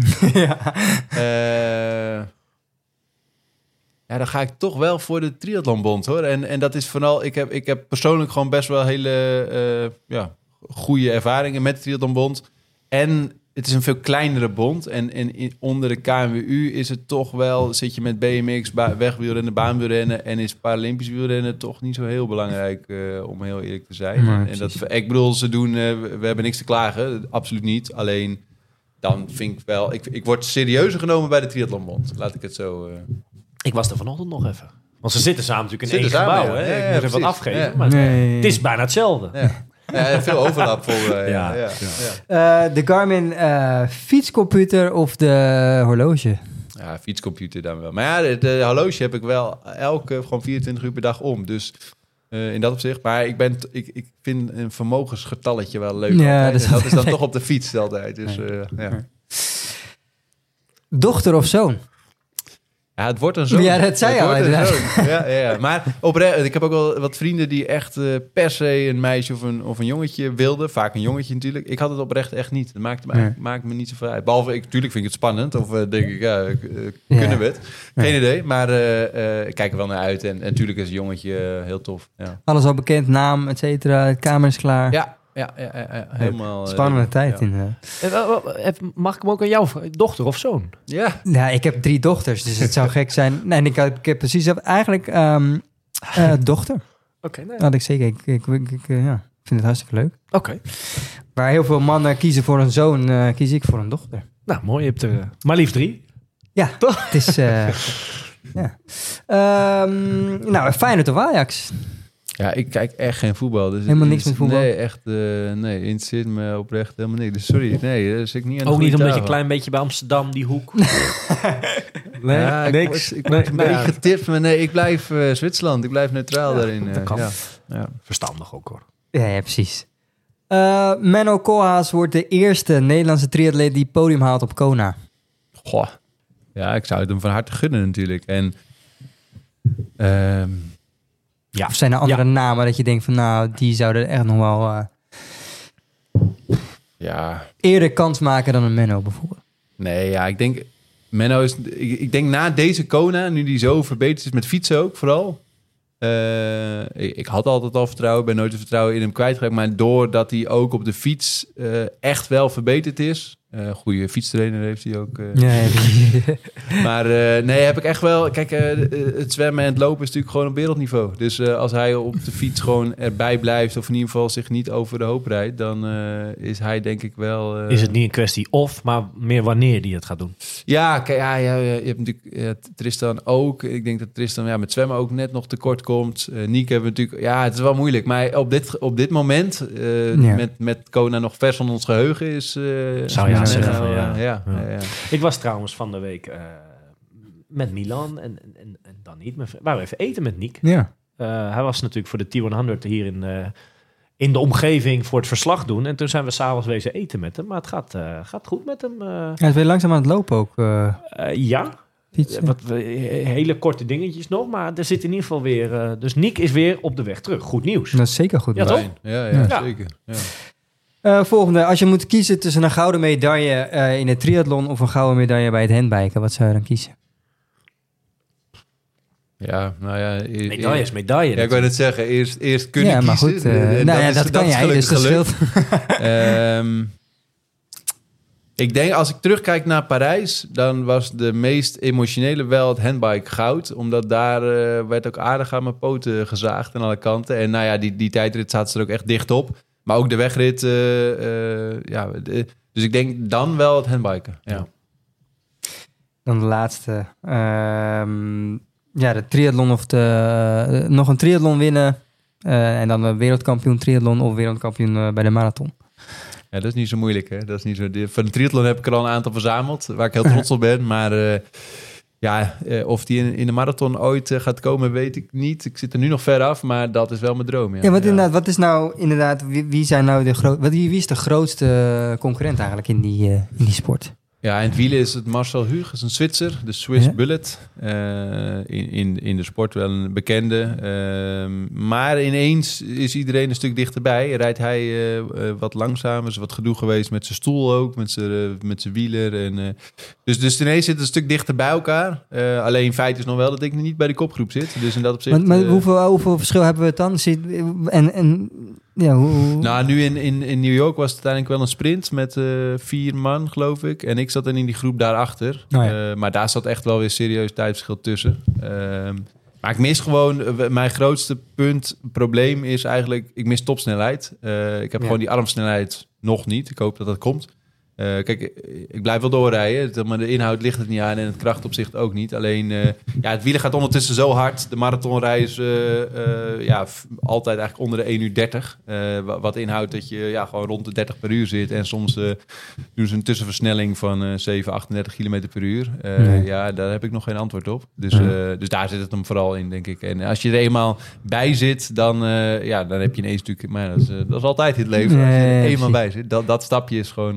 Dan ga ik toch wel voor de triathlonbond, hoor. En dat is vooral... Ik heb persoonlijk gewoon best wel hele goede ervaringen met de triathlonbond. En het is een veel kleinere bond. En onder de KNWU is het toch wel... Zit je met BMX, wegwielrennen, baanwielrennen... en is Paralympisch wielrennen toch niet zo heel belangrijk... om heel eerlijk te zijn. Nee, en ik bedoel, ze doen... we hebben niks te klagen, absoluut niet. Alleen, dan vind ik wel... Ik word serieuzer genomen bij de triathlonbond. Laat ik het zo... Ik was er vanochtend nog even. Want ze zitten samen natuurlijk in één gebouw. Ja. Hè? Ik moet even wat afgeven. Maar het is bijna hetzelfde. Ja, veel overlap. De Garmin fietscomputer of de horloge? Ja, fietscomputer dan wel. Maar ja, de horloge heb ik wel gewoon 24 uur per dag om. Dus in dat opzicht. Maar ik vind een vermogensgetalletje wel leuk. Ja, dat is dan toch op de fiets altijd. Dus, Dochter of zoon? Ja, het wordt een zoon. Ja, dat zei je Het al, wordt een inderdaad. zoon. Ja. Maar oprecht, ik heb ook wel wat vrienden die echt per se een meisje of een jongetje wilden. Vaak een jongetje natuurlijk. Ik had het oprecht echt niet. Dat maakt me niet zoveel uit. Behalve, tuurlijk vind ik het spannend. Of denk ik, kunnen we het? Geen idee. Maar ik kijk er wel naar uit. En natuurlijk is een jongetje heel tof. Ja. Alles al bekend, naam, et cetera. De kamer is klaar. Ja. Helemaal Spannende tijd inderdaad. Mag ik hem ook aan jouw dochter of zoon? Ja. Ja, ik heb 3 dochters, dus het zou gek zijn. Nee, ik heb precies eigenlijk dochter. Oké, nee. Had ik zeker. Ik vind het hartstikke leuk. Oké. Waar heel veel mannen kiezen voor een zoon, kies ik voor een dochter. Nou, mooi. Je hebt er maar liefst 3. Ja, het is... ja. Nou, Feyenoord of Ajax? Ja, ik kijk echt geen voetbal. Dus Helemaal niks met voetbal? Nee, echt. Nee, interesseert me oprecht helemaal niks. Dus sorry, nee, dat is ik niet aan de Ook niet goede omdat je tafel. een klein beetje bij Amsterdam, die hoek... Nee, Ja, ik word een beetje getipt, maar nee, ik blijf Zwitserland. Ik blijf neutraal daarin. dat kan. Ja. Verstandig ook, hoor. Ja, precies. Menno Koolhaas wordt de eerste Nederlandse triatleet die podium haalt op Kona. Goh. Ja, ik zou het hem van harte gunnen natuurlijk. En Of zijn er andere namen dat je denkt van nou, die zouden echt nog wel eerder kans maken dan een Menno bijvoorbeeld? Nee, ja, ik denk... Menno is... Ik denk na deze Kona, nu die zo verbeterd is met fietsen ook vooral... Ik had altijd al vertrouwen, ben nooit het vertrouwen in hem kwijtgeraakt. Maar doordat hij ook op de fiets echt wel verbeterd is... goede fietstrainer heeft hij ook. Maar nee, heb ik echt wel... Kijk, het zwemmen en het lopen is natuurlijk gewoon op wereldniveau. Dus als hij op de fiets gewoon erbij blijft... of in ieder geval zich niet over de hoop rijdt... dan is hij denk ik wel... Is het niet een kwestie of, maar meer wanneer die het gaat doen? Ja, je hebt natuurlijk Tristan ook. Ik denk dat Tristan met zwemmen ook net nog tekort komt. Niek hebben we natuurlijk... Ja, het is wel moeilijk. Maar op dit moment, met Kona nog vers van ons geheugen... is Zou je zeggen, ja. Ik was trouwens van de week met Milan en dan niet. We waren even eten met Niek. Ja. Hij was natuurlijk voor de T100 hier in de omgeving voor het verslag doen. En toen zijn we s'avonds wezen eten met hem. Maar het gaat goed met hem. Hij is weer langzaam aan het lopen ook. Ja. Fietsen. Hele korte dingetjes nog. Maar er zit in ieder geval weer... dus Niek is weer op de weg terug. Goed nieuws. Dat is zeker goed. Ja, toch? Ja, zeker. Ja. Volgende. Als je moet kiezen tussen een gouden medaille in het triathlon... of een gouden medaille bij het handbiken, wat zou je dan kiezen? Ja, nou ja... Medaille is medaille. Ja, ik wou net zeggen, eerst kunnen ja, maar kiezen. goed. Dat kan jij, dus dat scheelt. Ik denk, als ik terugkijk naar Parijs... dan was de meest emotionele wel het handbike goud. Omdat daar werd ook aardig aan mijn poten gezaagd aan alle kanten. En nou ja, die tijdrit zaten ze er ook echt dicht op. Maar ook de wegrit... dus ik denk dan wel het handbiken. Ja. Dan de laatste. De triathlon of nog een triathlon winnen. En dan een wereldkampioen triathlon of wereldkampioen bij de marathon. Ja, dat is niet zo moeilijk, hè? Dat is niet zo... Van de triathlon heb ik er al een aantal verzameld... waar ik heel trots op ben. Maar of die in de marathon ooit gaat komen, weet ik niet. Ik zit er nu nog ver af, maar dat is wel mijn droom. Inderdaad, wat is nou inderdaad... Wie zijn nou wie is de grootste concurrent eigenlijk in die sport? Ja, in het wielen is het Marcel Huug, is een Zwitser, de Swiss Bullet. In de sport wel een bekende. Maar ineens is iedereen een stuk dichterbij. Rijdt hij wat langzamer, is wat gedoe geweest met zijn stoel ook, met zijn wieler. Dus ineens zit het een stuk dichter bij elkaar. Alleen feit is nog wel dat ik niet bij de kopgroep zit. Dus in dat opzicht... Maar hoeveel verschil hebben we het dan? Nou, nu in New York was het uiteindelijk wel een sprint met 4 man, geloof ik. En ik zat dan in die groep daarachter. Maar daar zat echt wel weer serieus tijdverschil tussen. Maar ik mis gewoon... Mijn grootste probleem is eigenlijk... Ik mis topsnelheid. Ik heb gewoon die armsnelheid nog niet. Ik hoop dat dat komt. Kijk, ik blijf wel doorrijden, maar de inhoud ligt het niet aan en het krachtopzicht ook niet. Alleen, het wielen gaat ondertussen zo hard. De marathonrij is altijd eigenlijk onder de 1:30. Wat inhoudt dat je gewoon rond de 30 per uur zit. En soms doen ze een tussenversnelling van 38 km per uur. Daar heb ik nog geen antwoord op. Dus daar zit het hem vooral in, denk ik. En als je er eenmaal bij zit, dan heb je ineens natuurlijk... Maar dat is altijd in het leven. Als je er eenmaal bij zit, dat stapje is gewoon nog...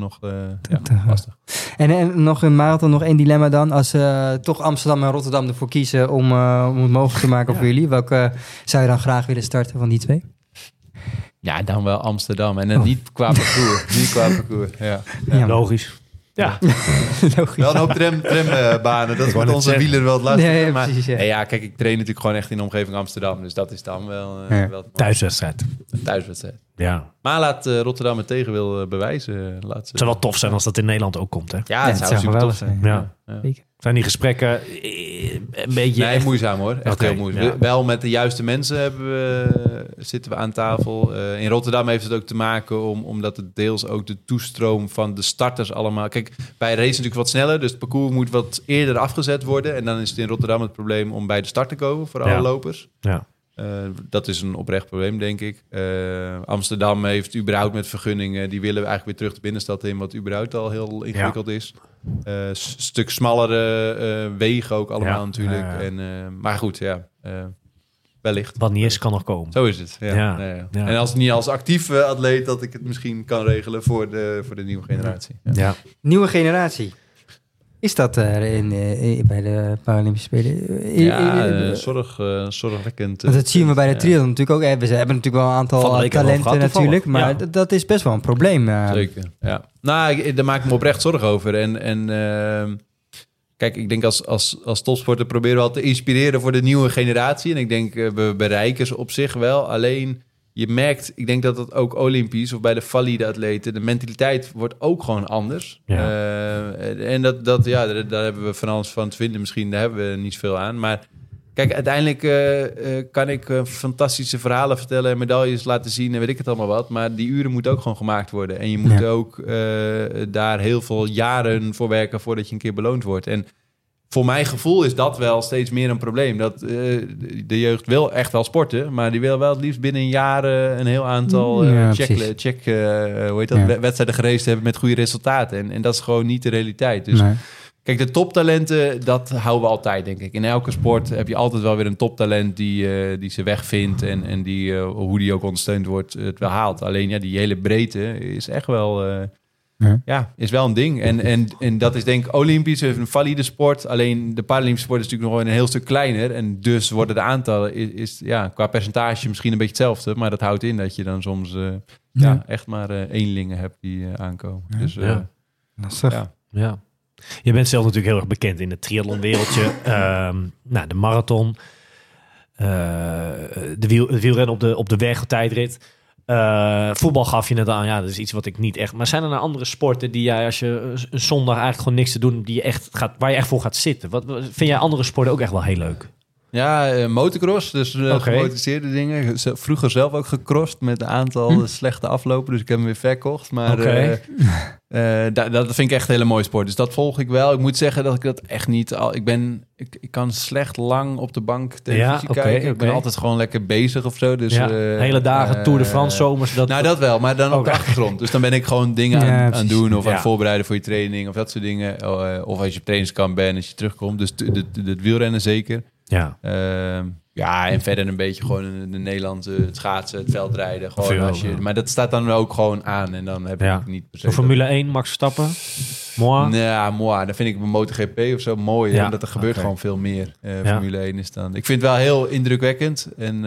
lastig. En nog een marathon, nog één dilemma dan. Als toch Amsterdam en Rotterdam ervoor kiezen om het mogelijk te maken voor jullie. Welke zou je dan graag willen starten van die twee? Ja, dan wel Amsterdam. En dan niet qua parcours. Ja. Ja, Logisch. Ja, logisch. Wel een hoop trambanen. Dat is met onze wieler wel het lastige. Ja, maar, precies, ja. nee, ja, kijk, ik train natuurlijk gewoon echt in de omgeving Amsterdam. Dus dat is dan wel, Ja. wel thuiswedstrijd. een thuiswedstrijd. Ja. Maar laat Rotterdam het tegenwil bewijzen. Laat ze... Het zou wel tof zijn als dat in Nederland ook komt, hè? Ja, het zou super geweldig tof zijn. Ja. Zeker. Zijn die gesprekken een beetje... Nee, echt- moeizaam hoor. Echt Oké, heel moeizaam. ja. Wel met de juiste mensen zitten we aan tafel. In Rotterdam heeft het ook te maken omdat het deels ook de toestroom van de starters allemaal... Kijk, bij race natuurlijk wat sneller, dus het parcours moet wat eerder afgezet worden. En dan is het in Rotterdam het probleem om bij de start te komen voor alle Ja. lopers. Ja. Dat is een oprecht probleem, denk ik. Amsterdam heeft überhaupt met vergunningen... die willen we eigenlijk weer terug de binnenstad in... wat überhaupt al heel ingewikkeld is. Stuk smallere wegen ook allemaal Ja. natuurlijk. Ja. En, maar goed, ja. Wellicht. Wat niet is, kan nog komen. Zo is het. Ja. Ja. Ja. Ja. En als niet als actief atleet... dat ik het misschien kan regelen voor de nieuwe generatie. Ja. Ja. Nieuwe generatie. Is dat bij de Paralympische Spelen? Zorgwekkend. Want dat zien we bij de triathlon natuurlijk ook. We hebben natuurlijk wel een Van de aantal week hebben we talenten al gehad, natuurlijk. toevallig. Maar Ja. dat is best wel een probleem. Zeker, ja. Nou, daar maak ik me oprecht zorgen over. Kijk, ik denk als topsporter proberen we al te inspireren voor de nieuwe generatie. En ik denk, we bereiken ze op zich wel. Alleen, je merkt, ik denk dat dat ook Olympisch of bij de valide atleten... de mentaliteit wordt ook gewoon anders. Ja. En daar hebben we van alles van te vinden. Misschien, daar hebben we niet zoveel aan. Maar kijk, uiteindelijk kan ik fantastische verhalen vertellen... en medailles laten zien en weet ik het allemaal wat. Maar die uren moeten ook gewoon gemaakt worden. En je moet ook daar heel veel jaren voor werken... voordat je een keer beloond wordt. En voor mijn gevoel is dat wel steeds meer een probleem. Dat de jeugd wil echt wel sporten... maar die wil wel het liefst binnen een jaar... een heel aantal wedstrijden geraced hebben... met goede resultaten. En dat is gewoon niet de realiteit. Dus Nee. kijk, de toptalenten, dat houden we altijd, denk ik. In elke sport heb je altijd wel weer een toptalent... die zijn weg vindt en die, hoe die ook ondersteund wordt, het wel haalt. Alleen ja, die hele breedte is echt wel... is wel een ding. En dat is denk ik Olympisch, een valide sport. Alleen de Paralympische sport is natuurlijk nog een heel stuk kleiner. En dus worden de aantallen qua percentage misschien een beetje hetzelfde. Maar dat houdt in dat je dan soms echt maar eenlingen hebt die aankomen. Ja. Dus Lastig. ja. Ja. Je bent zelf natuurlijk heel erg bekend in het triathlonwereldje. De marathon. De wielrennen op de weg, voetbal gaf je net aan. Ja, dat is iets wat ik niet echt... Maar zijn er nou andere sporten die jij, als je een zondag eigenlijk gewoon niks te doen... waar je echt voor gaat zitten? Wat vind jij andere sporten ook echt wel heel leuk? Ja, motocross, dus Oké. gemotoriseerde dingen. Vroeger zelf ook gecrossed met een aantal slechte aflopen, dus ik heb hem weer verkocht. Maar Oké. dat vind ik echt een hele mooie sport. Dus dat volg ik wel. Ik moet zeggen dat ik dat echt niet... Ik kan slecht lang op de bank televisie kijken. Ik ben altijd gewoon lekker bezig of zo. Dus, hele dagen, Tour de France, zomers. dat wel, maar dan op de achtergrond. Dus dan ben ik gewoon dingen aan het doen of aan het voorbereiden voor je training of dat soort dingen. Of als je op trainingskamp bent, als je terugkomt. Dus het wielrennen zeker. Ja. En verder een beetje gewoon de Nederlandse het schaatsen, het veldrijden. Gewoon Veel, als je, maar dat staat dan ook gewoon aan. En dan heb ik niet per se... Zo Formule 1, Max Verstappen. Moi. Ja, mooi. Dan vind ik mijn MotoGP of zo mooi. Ja. Omdat er gebeurt gewoon veel meer. Ja. Formule 1 is dan... Ik vind het wel heel indrukwekkend. En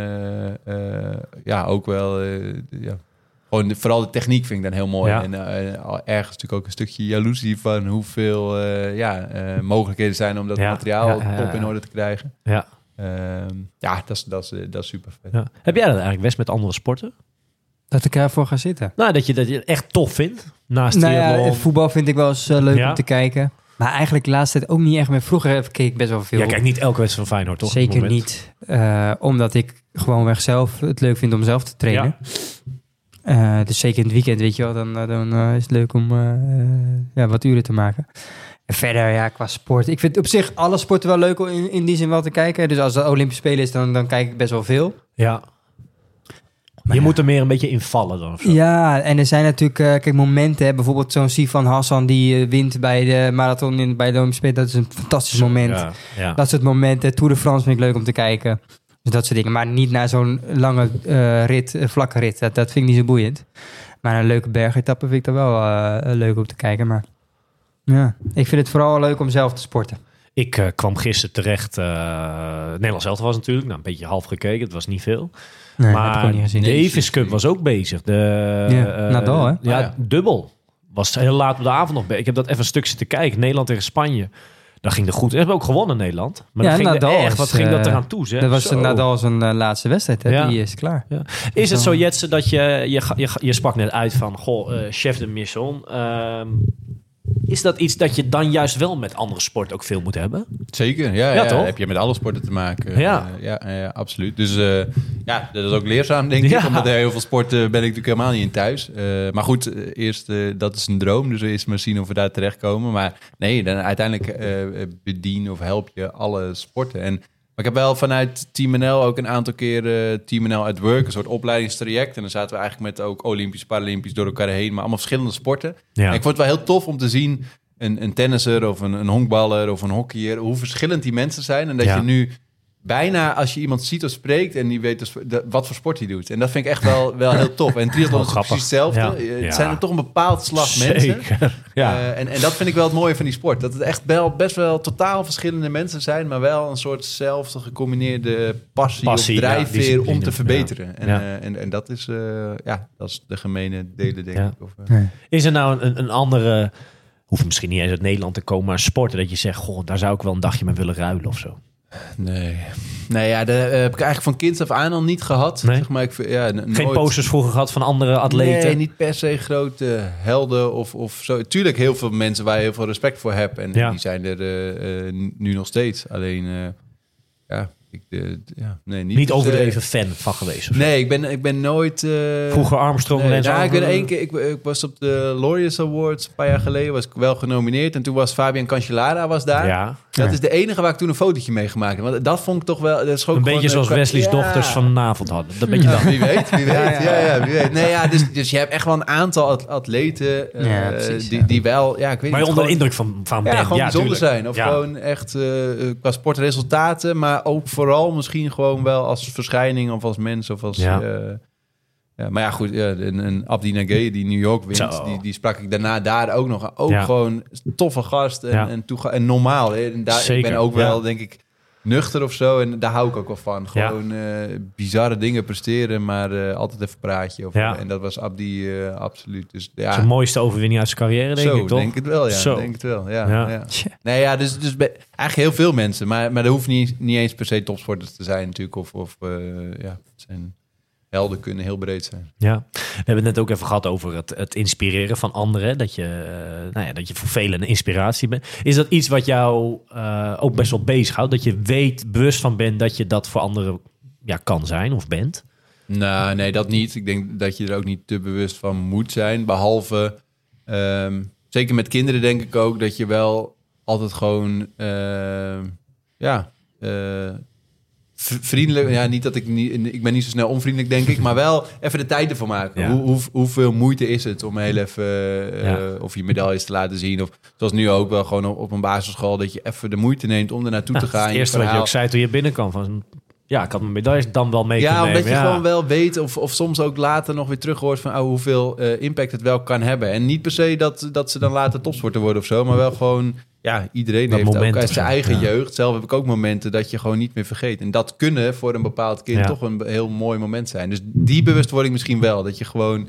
ook wel... Gewoon vooral de techniek vind ik dan heel mooi. Ja. En ergens natuurlijk ook een stukje jaloezie van hoeveel mogelijkheden zijn om dat materiaal top in orde te krijgen. Ja. Dat is super vet. Ja. Heb jij dat eigenlijk, Wes, met andere sporten? Dat ik ervoor ga zitten. Nou, dat je het echt tof vindt. Naast Nou triathlon. ja, voetbal vind ik wel eens leuk Ja. om te kijken. Maar eigenlijk de laatste tijd ook niet echt meer. Vroeger keek ik best wel veel. Ja, kijk, niet elke wedstrijd van Feyenoord, toch? Op het Zeker moment. niet. Omdat ik gewoonweg zelf het leuk vind om zelf te trainen. Dus zeker in het weekend, weet je wel. Dan is het leuk om wat uren te maken. En verder, qua sport. Ik vind op zich alle sporten wel leuk om in die zin wel te kijken. Dus als het Olympische Spelen is, dan kijk ik best wel veel. Ja. Maar je moet er meer een beetje invallen dan. Of zo. Ja, en er zijn natuurlijk momenten. Hè, bijvoorbeeld zo'n Sifan Hassan die wint bij de marathon bij de Olympische Spelen. Dat is een fantastisch moment. Ja. Dat soort momenten. Tour de France vind ik leuk om te kijken. Dus dat soort dingen. Maar niet naar zo'n lange rit, vlakke rit. Dat vind ik niet zo boeiend. Maar een leuke bergetappe vind ik daar wel leuk om te kijken. Maar ja, ik vind het vooral leuk om zelf te sporten. Ik kwam gisteren terecht. Nederlands elftal was natuurlijk. Nou, een beetje half gekeken. Het was niet veel. Nee, heb ik maar ook niet gezien. de Davis Cup was ook bezig. Nadal, hè? Ja, dubbel. Was heel laat op de avond nog. Ik heb dat even een stuk zitten kijken. Nederland tegen Spanje. Dat ging er goed. We hebben ook gewonnen Nederland. Maar dat ging Nadal er echt. is, Wat ging dat eraan toe, zeg? Dat was Zo. Nadal zijn laatste wedstrijd. Hè? Ja. Die is klaar. Ja. Is het zo, Jetsen, dat je sprak net uit van... chef de mission. Is dat iets dat je dan juist wel met andere sporten ook veel moet hebben? Zeker, Ja, ja, toch? heb je met alle sporten te maken. Ja. Ja, absoluut. Dus dat is ook leerzaam, denk Ja. ik. Omdat heel veel sporten ben ik natuurlijk helemaal niet in thuis. Maar goed, eerst, dat is een droom. Dus eerst maar zien of we daar terechtkomen. Maar nee, dan uiteindelijk bedien of help je alle sporten. Maar ik heb wel vanuit Team NL ook een aantal keren Team NL at Work, een soort opleidingstraject. En dan zaten we eigenlijk met ook Olympisch, Paralympisch door elkaar heen, maar allemaal verschillende sporten. Ja. En ik vond het wel heel tof om te zien, een tennisser of een honkballer of een hockeyer, hoe verschillend die mensen zijn. En dat je nu bijna, als je iemand ziet of spreekt en die weet dus wat voor sport hij doet. En dat vind ik echt wel heel tof. En triathlon is grappig. precies hetzelfde. Ja. Het zijn er toch een bepaald slag mensen. Zeker. Ja. En dat vind ik wel het mooie van die sport. Dat het echt best wel totaal verschillende mensen zijn, maar wel een soortzelfde gecombineerde passie of drijfveer discipline. om te verbeteren. Ja. En dat is, dat is de gemene delen, denk Ja. ik. Of, Is er nou een andere... Hoeft misschien niet eens uit Nederland te komen, maar sporten dat je zegt... Goh, daar zou ik wel een dagje mee willen ruilen of zo. Nee, dat heb ik eigenlijk van kinds af aan al niet gehad. Nee? Zeg maar, Geen nooit... posters vroeger gehad van andere atleten? Nee, niet per se grote helden of zo. Tuurlijk heel veel mensen waar je heel veel respect voor hebt. En die zijn er nu nog steeds. Alleen, Niet overdreven fan van geweest? Of zo? Nee, ik ben nooit... Vroeger Armstrong en zo. ik ben één keer... Ik was op de Laureus Awards een paar jaar geleden. Was ik wel genomineerd. En toen was Fabian Cancellara was daar. Ja. Dat is de enige waar ik toen een fotootje mee gemaakt heb. Want dat vond ik toch wel... Dat is Een beetje zoals Wesley's dochters vanavond hadden. Dat beetje dan. Wie weet. Wie weet. Nee, dus je hebt echt wel een aantal atleten precies, die wel... Ja, ik weet Maar je niet, onder de gewoon- indruk van ja, Ben. gewoon bijzonder tuurlijk. zijn. Of Ja. gewoon echt qua sportresultaten, maar ook vooral misschien gewoon wel als verschijning of als mens of als... Ja. Maar ja, goed, een Abdi Nagay die New York wint, Zo. die sprak ik daarna daar ook nog aan. Ook Ja. gewoon toffe gast en normaal. Hè. En daar, ik Zeker, ben ook wel, ja. denk ik, nuchter of zo. En daar hou ik ook wel van. Gewoon bizarre dingen presteren, maar altijd even praatje. Ja. En dat was Abdi absoluut. Dus Dat is ja, de mooiste overwinning uit zijn carrière, denk zo, ik, toch? denk het wel, ja. Zo. Denk het wel, ja. Ja. Ja. Tja. Nee, ja, dus eigenlijk heel veel mensen. Maar dat hoeft niet eens per se topsporters te zijn natuurlijk. Of het zijn helden kunnen heel breed zijn. Ja, we hebben het net ook even gehad over het inspireren van anderen. Dat je, dat je voor velen een inspiratie bent. Is dat iets wat jou ook best wel bezighoudt? Dat je bewust van bent dat je dat voor anderen kan zijn of bent? Nou, nee, dat niet. Ik denk dat je er ook niet te bewust van moet zijn. Behalve, zeker met kinderen denk ik ook, dat je wel altijd gewoon, vriendelijk... Ja, niet dat ik ben niet zo snel onvriendelijk, denk ik. Maar wel even de tijd ervoor maken. Ja. Hoeveel moeite is het om heel even... of je medailles te laten zien. Of zoals nu ook wel gewoon op een basisschool... dat je even de moeite neemt om er naartoe te gaan. Het eerste wat je ook zei toen je binnenkwam. Van, ik had mijn medailles dan wel mee kunnen nemen. Omdat je gewoon wel weet... Of soms ook later nog weer terug hoort van... hoeveel impact het wel kan hebben. En niet per se dat ze dan later topsporter worden of zo. Maar wel gewoon... Ja, iedereen Dat heeft moment ook uit of zijn zo, eigen ja. jeugd. Zelf heb ik ook momenten dat je gewoon niet meer vergeet. En dat kunnen voor een bepaald kind Ja. toch een heel mooi moment zijn. Dus die bewustwording misschien wel. Dat je gewoon...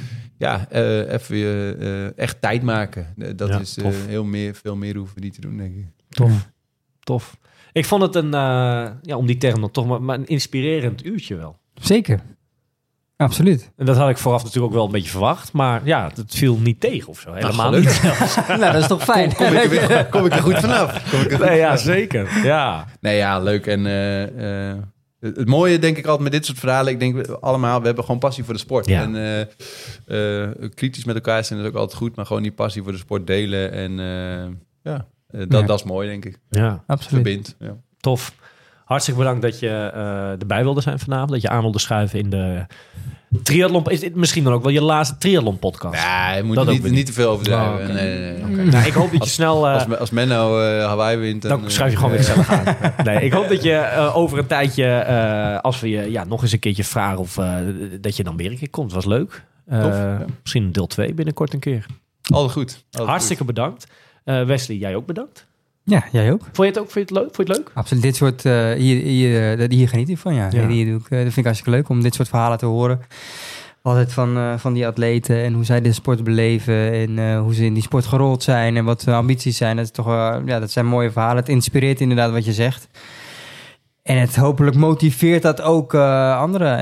even echt tijd maken. Dat Ja, is tof. veel meer hoeven we niet te doen, denk ik. Tof. Ik vond het om die term dan toch maar een inspirerend uurtje wel. Zeker. Absoluut. En dat had ik vooraf natuurlijk ook wel een beetje verwacht. Maar ja, het viel niet tegen of zo. Helemaal gelukkig. niet zelfs. Nou, dat is toch fijn. Kom ik er goed vanaf? Nee, ja, zeker. Ja. Nee, ja, leuk. En het mooie denk ik altijd met dit soort verhalen... ik denk allemaal, we hebben gewoon passie voor de sport. Ja. En kritisch met elkaar zijn is ook altijd goed... maar gewoon die passie voor de sport delen. En dat is mooi, denk ik. Ja, Absoluut. Verbindt. Ja. tof. Hartstikke bedankt dat je erbij wilde zijn vanavond. Dat je aan wilde schuiven in de triathlon. Is dit misschien dan ook wel je laatste triathlon podcast? Ja, je moet Dat er ook weer niet te veel overdrijven. Oh, oké. Nee. Nou, ik hoop dat je snel... Als Menno Hawaii wint... dan schuif je gewoon weer gezellig aan. Nee, ik hoop dat je over een tijdje... als we je nog eens een keertje vragen... of dat je dan weer een keer komt. Was leuk. Misschien een deel 2 binnenkort een keer. Altijd goed. Hartstikke bedankt. Wesley, jij ook bedankt. Ja, jij ook. Vond je het ook? Vond je het leuk? Absoluut. Dit soort, hier geniet ik van, ja. Ja. Dat vind ik hartstikke leuk om dit soort verhalen te horen. Altijd van die atleten en hoe zij de sport beleven en hoe ze in die sport gerold zijn en wat hun ambities zijn. Dat is toch, dat zijn mooie verhalen. Het inspireert inderdaad wat je zegt. En het hopelijk motiveert dat ook anderen.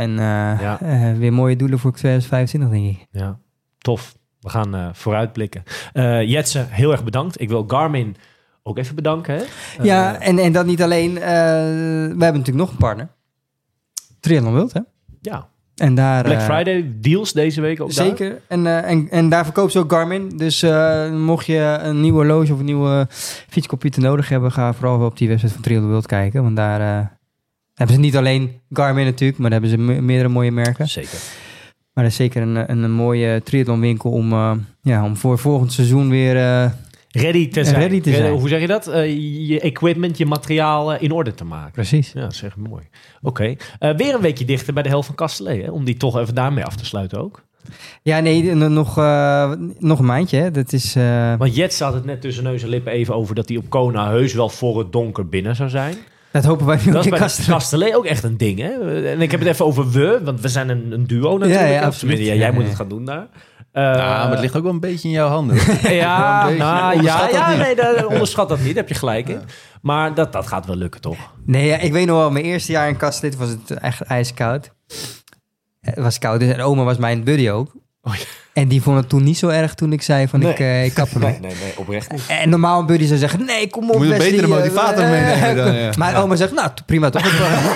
En weer mooie doelen voor 2025, denk ik. Ja, tof. We gaan vooruitblikken. Jetse, heel erg bedankt. Ik wil Garmin ook even bedanken. Hè? Ja, en dat niet alleen. We hebben natuurlijk nog een partner. Triathlon World, hè? Ja. En daar, Black Friday deals deze week ook zeker. En daar verkoopt ze ook Garmin. Dus mocht je een nieuwe horloge of een nieuwe fietscomputer nodig hebben, ga vooral op die website van Triathlon World kijken. Want daar hebben ze niet alleen Garmin natuurlijk, maar daar hebben ze meerdere mooie merken. Zeker. Maar dat is zeker een mooie triathlonwinkel om voor volgend seizoen weer ready te zijn. Ready te zijn. Hoe zeg je dat? Je equipment, je materiaal in orde te maken. Precies. Ja, dat is echt mooi. Oké. Weer een weekje dichter bij de helft van Castellet, hè? Om die toch even daarmee af te sluiten ook. Ja, nee, nog een maandje. Hè. Dat is, Want Jets had het net tussen neus en lippen even over dat hij op Kona heus wel voor het donker binnen zou zijn. dat hopen wij nu Dat ook is in bij Castellet ook echt een ding, hè? En ik heb het even over we, want we zijn een duo natuurlijk. Ja, absoluut. Ja, jij moet het gaan doen daar. maar het ligt ook wel een beetje in jouw handen. Ja, Onderschat onderschat dat niet. Heb je gelijk in. Maar dat gaat wel lukken, toch? Nee, ja, ik weet nog wel, mijn eerste jaar in Castellet was het echt ijskoud. Het was koud, dus en oma was mijn buddy ook. Oh, ja. En die vond het toen niet zo erg toen ik zei van ik kap ermee. Nee, oprecht niet. En normaal een buddy zou zeggen, nee, kom op, Moet je een Wesley, betere motivator meenemen dan, ja. Maar oma zegt, nou, prima toch?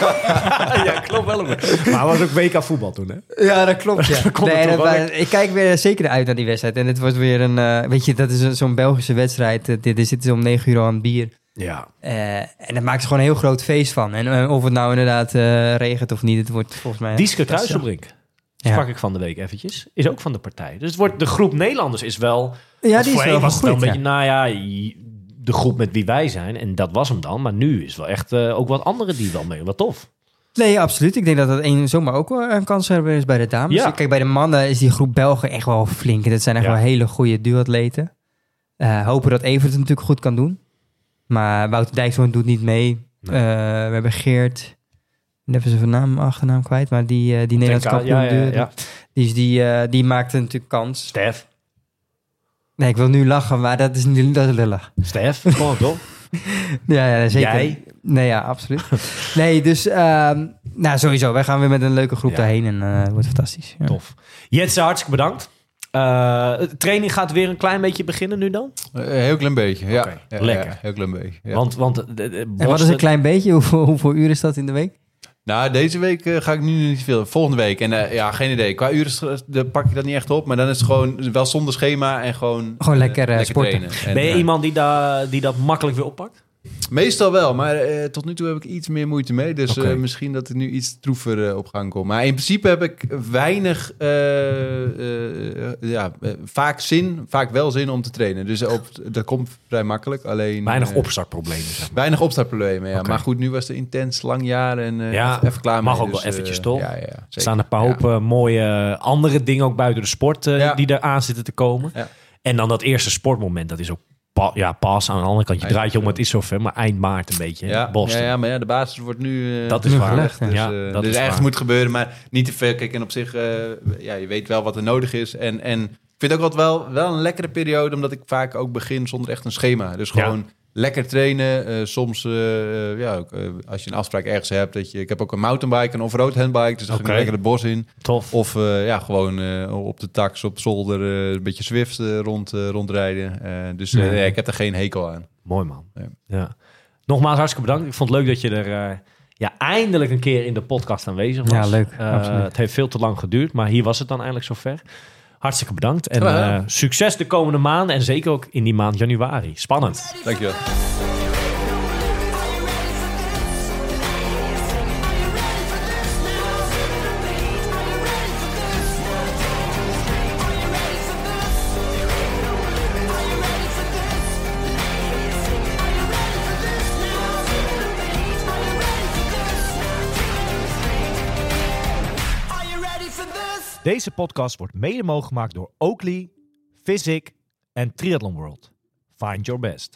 Ja, klopt wel. Maar het was ook WK voetbal toen, hè? Ja, dat klopt, ja. komt het toch wel ik kijk weer zeker uit naar die wedstrijd. En het wordt weer weet je, dat is zo'n Belgische wedstrijd. Dit zitten ze om 9 uur aan het bier. Ja. En daar maken ze gewoon een heel groot feest van. En of het nou inderdaad regent of niet, het wordt volgens mij... Dieske Kruiselbrink. Ja. Sprak ik van de week eventjes. Is ook van de partij. Dus het wordt, de groep Nederlanders is wel... Ja, die is wel was het wel een goed, beetje, nou ja, de groep met wie wij zijn. En dat was hem dan. Maar nu is wel echt ook wat anderen die wel mee. Wat tof. Nee, absoluut. Ik denk dat dat zomaar ook wel een kanshebber is bij de dames. Ja. Kijk, bij de mannen is die groep Belgen echt wel flink. Dat zijn echt wel hele goede duatleten. Hopen dat Evert het natuurlijk goed kan doen. Maar Wouter Dijkshoorn doet niet mee. Nee. We hebben Geert... Dan hebben ze van achternaam kwijt. Maar die Nederlands kampioen... Die maakte natuurlijk kans. Stef. Nee, ik wil nu lachen, maar dat is lullig. Stef, gewoon toch? Ja, zeker. Jij? Nee, ja, absoluut. Nee, dus sowieso. Wij gaan weer met een leuke groep daarheen en het wordt fantastisch. Ja. Tof. Jetse, hartstikke bedankt. De training gaat weer een klein beetje beginnen nu dan? Heel klein beetje, ja. Oké, Ja, lekker. ja, heel klein beetje. Ja. Want En wat is een klein beetje? Hoeveel uur is dat in de week? Nou, deze week ga ik nu niet veel. Volgende week. En geen idee. Qua uren pak ik dat niet echt op. Maar dan is het gewoon wel zonder schema en gewoon lekker sporten. trainen. En, Ben je iemand die dat makkelijk weer oppakt? Meestal wel, maar tot nu toe heb ik iets meer moeite mee. Dus Oké. misschien dat er nu iets troever op gang komt. Maar in principe heb ik weinig, vaak wel zin om te trainen. Dus dat komt vrij makkelijk. Alleen Weinig opstartproblemen, zeg maar. weinig opstartproblemen, ja. Oké. Maar goed, nu was het intens, lang jaar en Ja, even klaar mag mee. ook wel eventjes, toch? Ja, Er zeker. staan een paar hoop mooie andere dingen ook buiten de sport die er aan zitten te komen. Ja. En dan dat eerste sportmoment, dat is ook pas aan de andere kant. Je draait je om, het is zover, maar eind maart een beetje. Ja, Boston. maar de basis wordt nu Dat is nu waar. gelegd. Dus, Ja, dat dus is ergens waar. moet gebeuren, maar niet te veel. Kijk, en op zich, je weet wel wat er nodig is. En ik vind het ook wel een lekkere periode, omdat ik vaak ook begin zonder echt een schema. Dus gewoon lekker trainen. Soms, als je een afspraak ergens hebt, ik heb ook een mountainbike, een off-road handbike, dus dan ga ik lekker het bos in. Tof. Of gewoon op de tax, op zolder, een beetje Zwift rondrijden. Ik heb er geen hekel aan. Mooi man. Ja. Ja. Nogmaals hartstikke bedankt. Ik vond het leuk dat je er eindelijk een keer in de podcast aanwezig was. Ja, leuk. Absoluut. Het heeft veel te lang geduurd, maar hier was het dan eindelijk zover. Hartstikke bedankt. En succes de komende maanden en zeker ook in die maand januari. Spannend. Dankjewel. Are you ready for this? Deze podcast wordt mede mogelijk gemaakt door Oakley, Physic en Triathlon World. Find your best.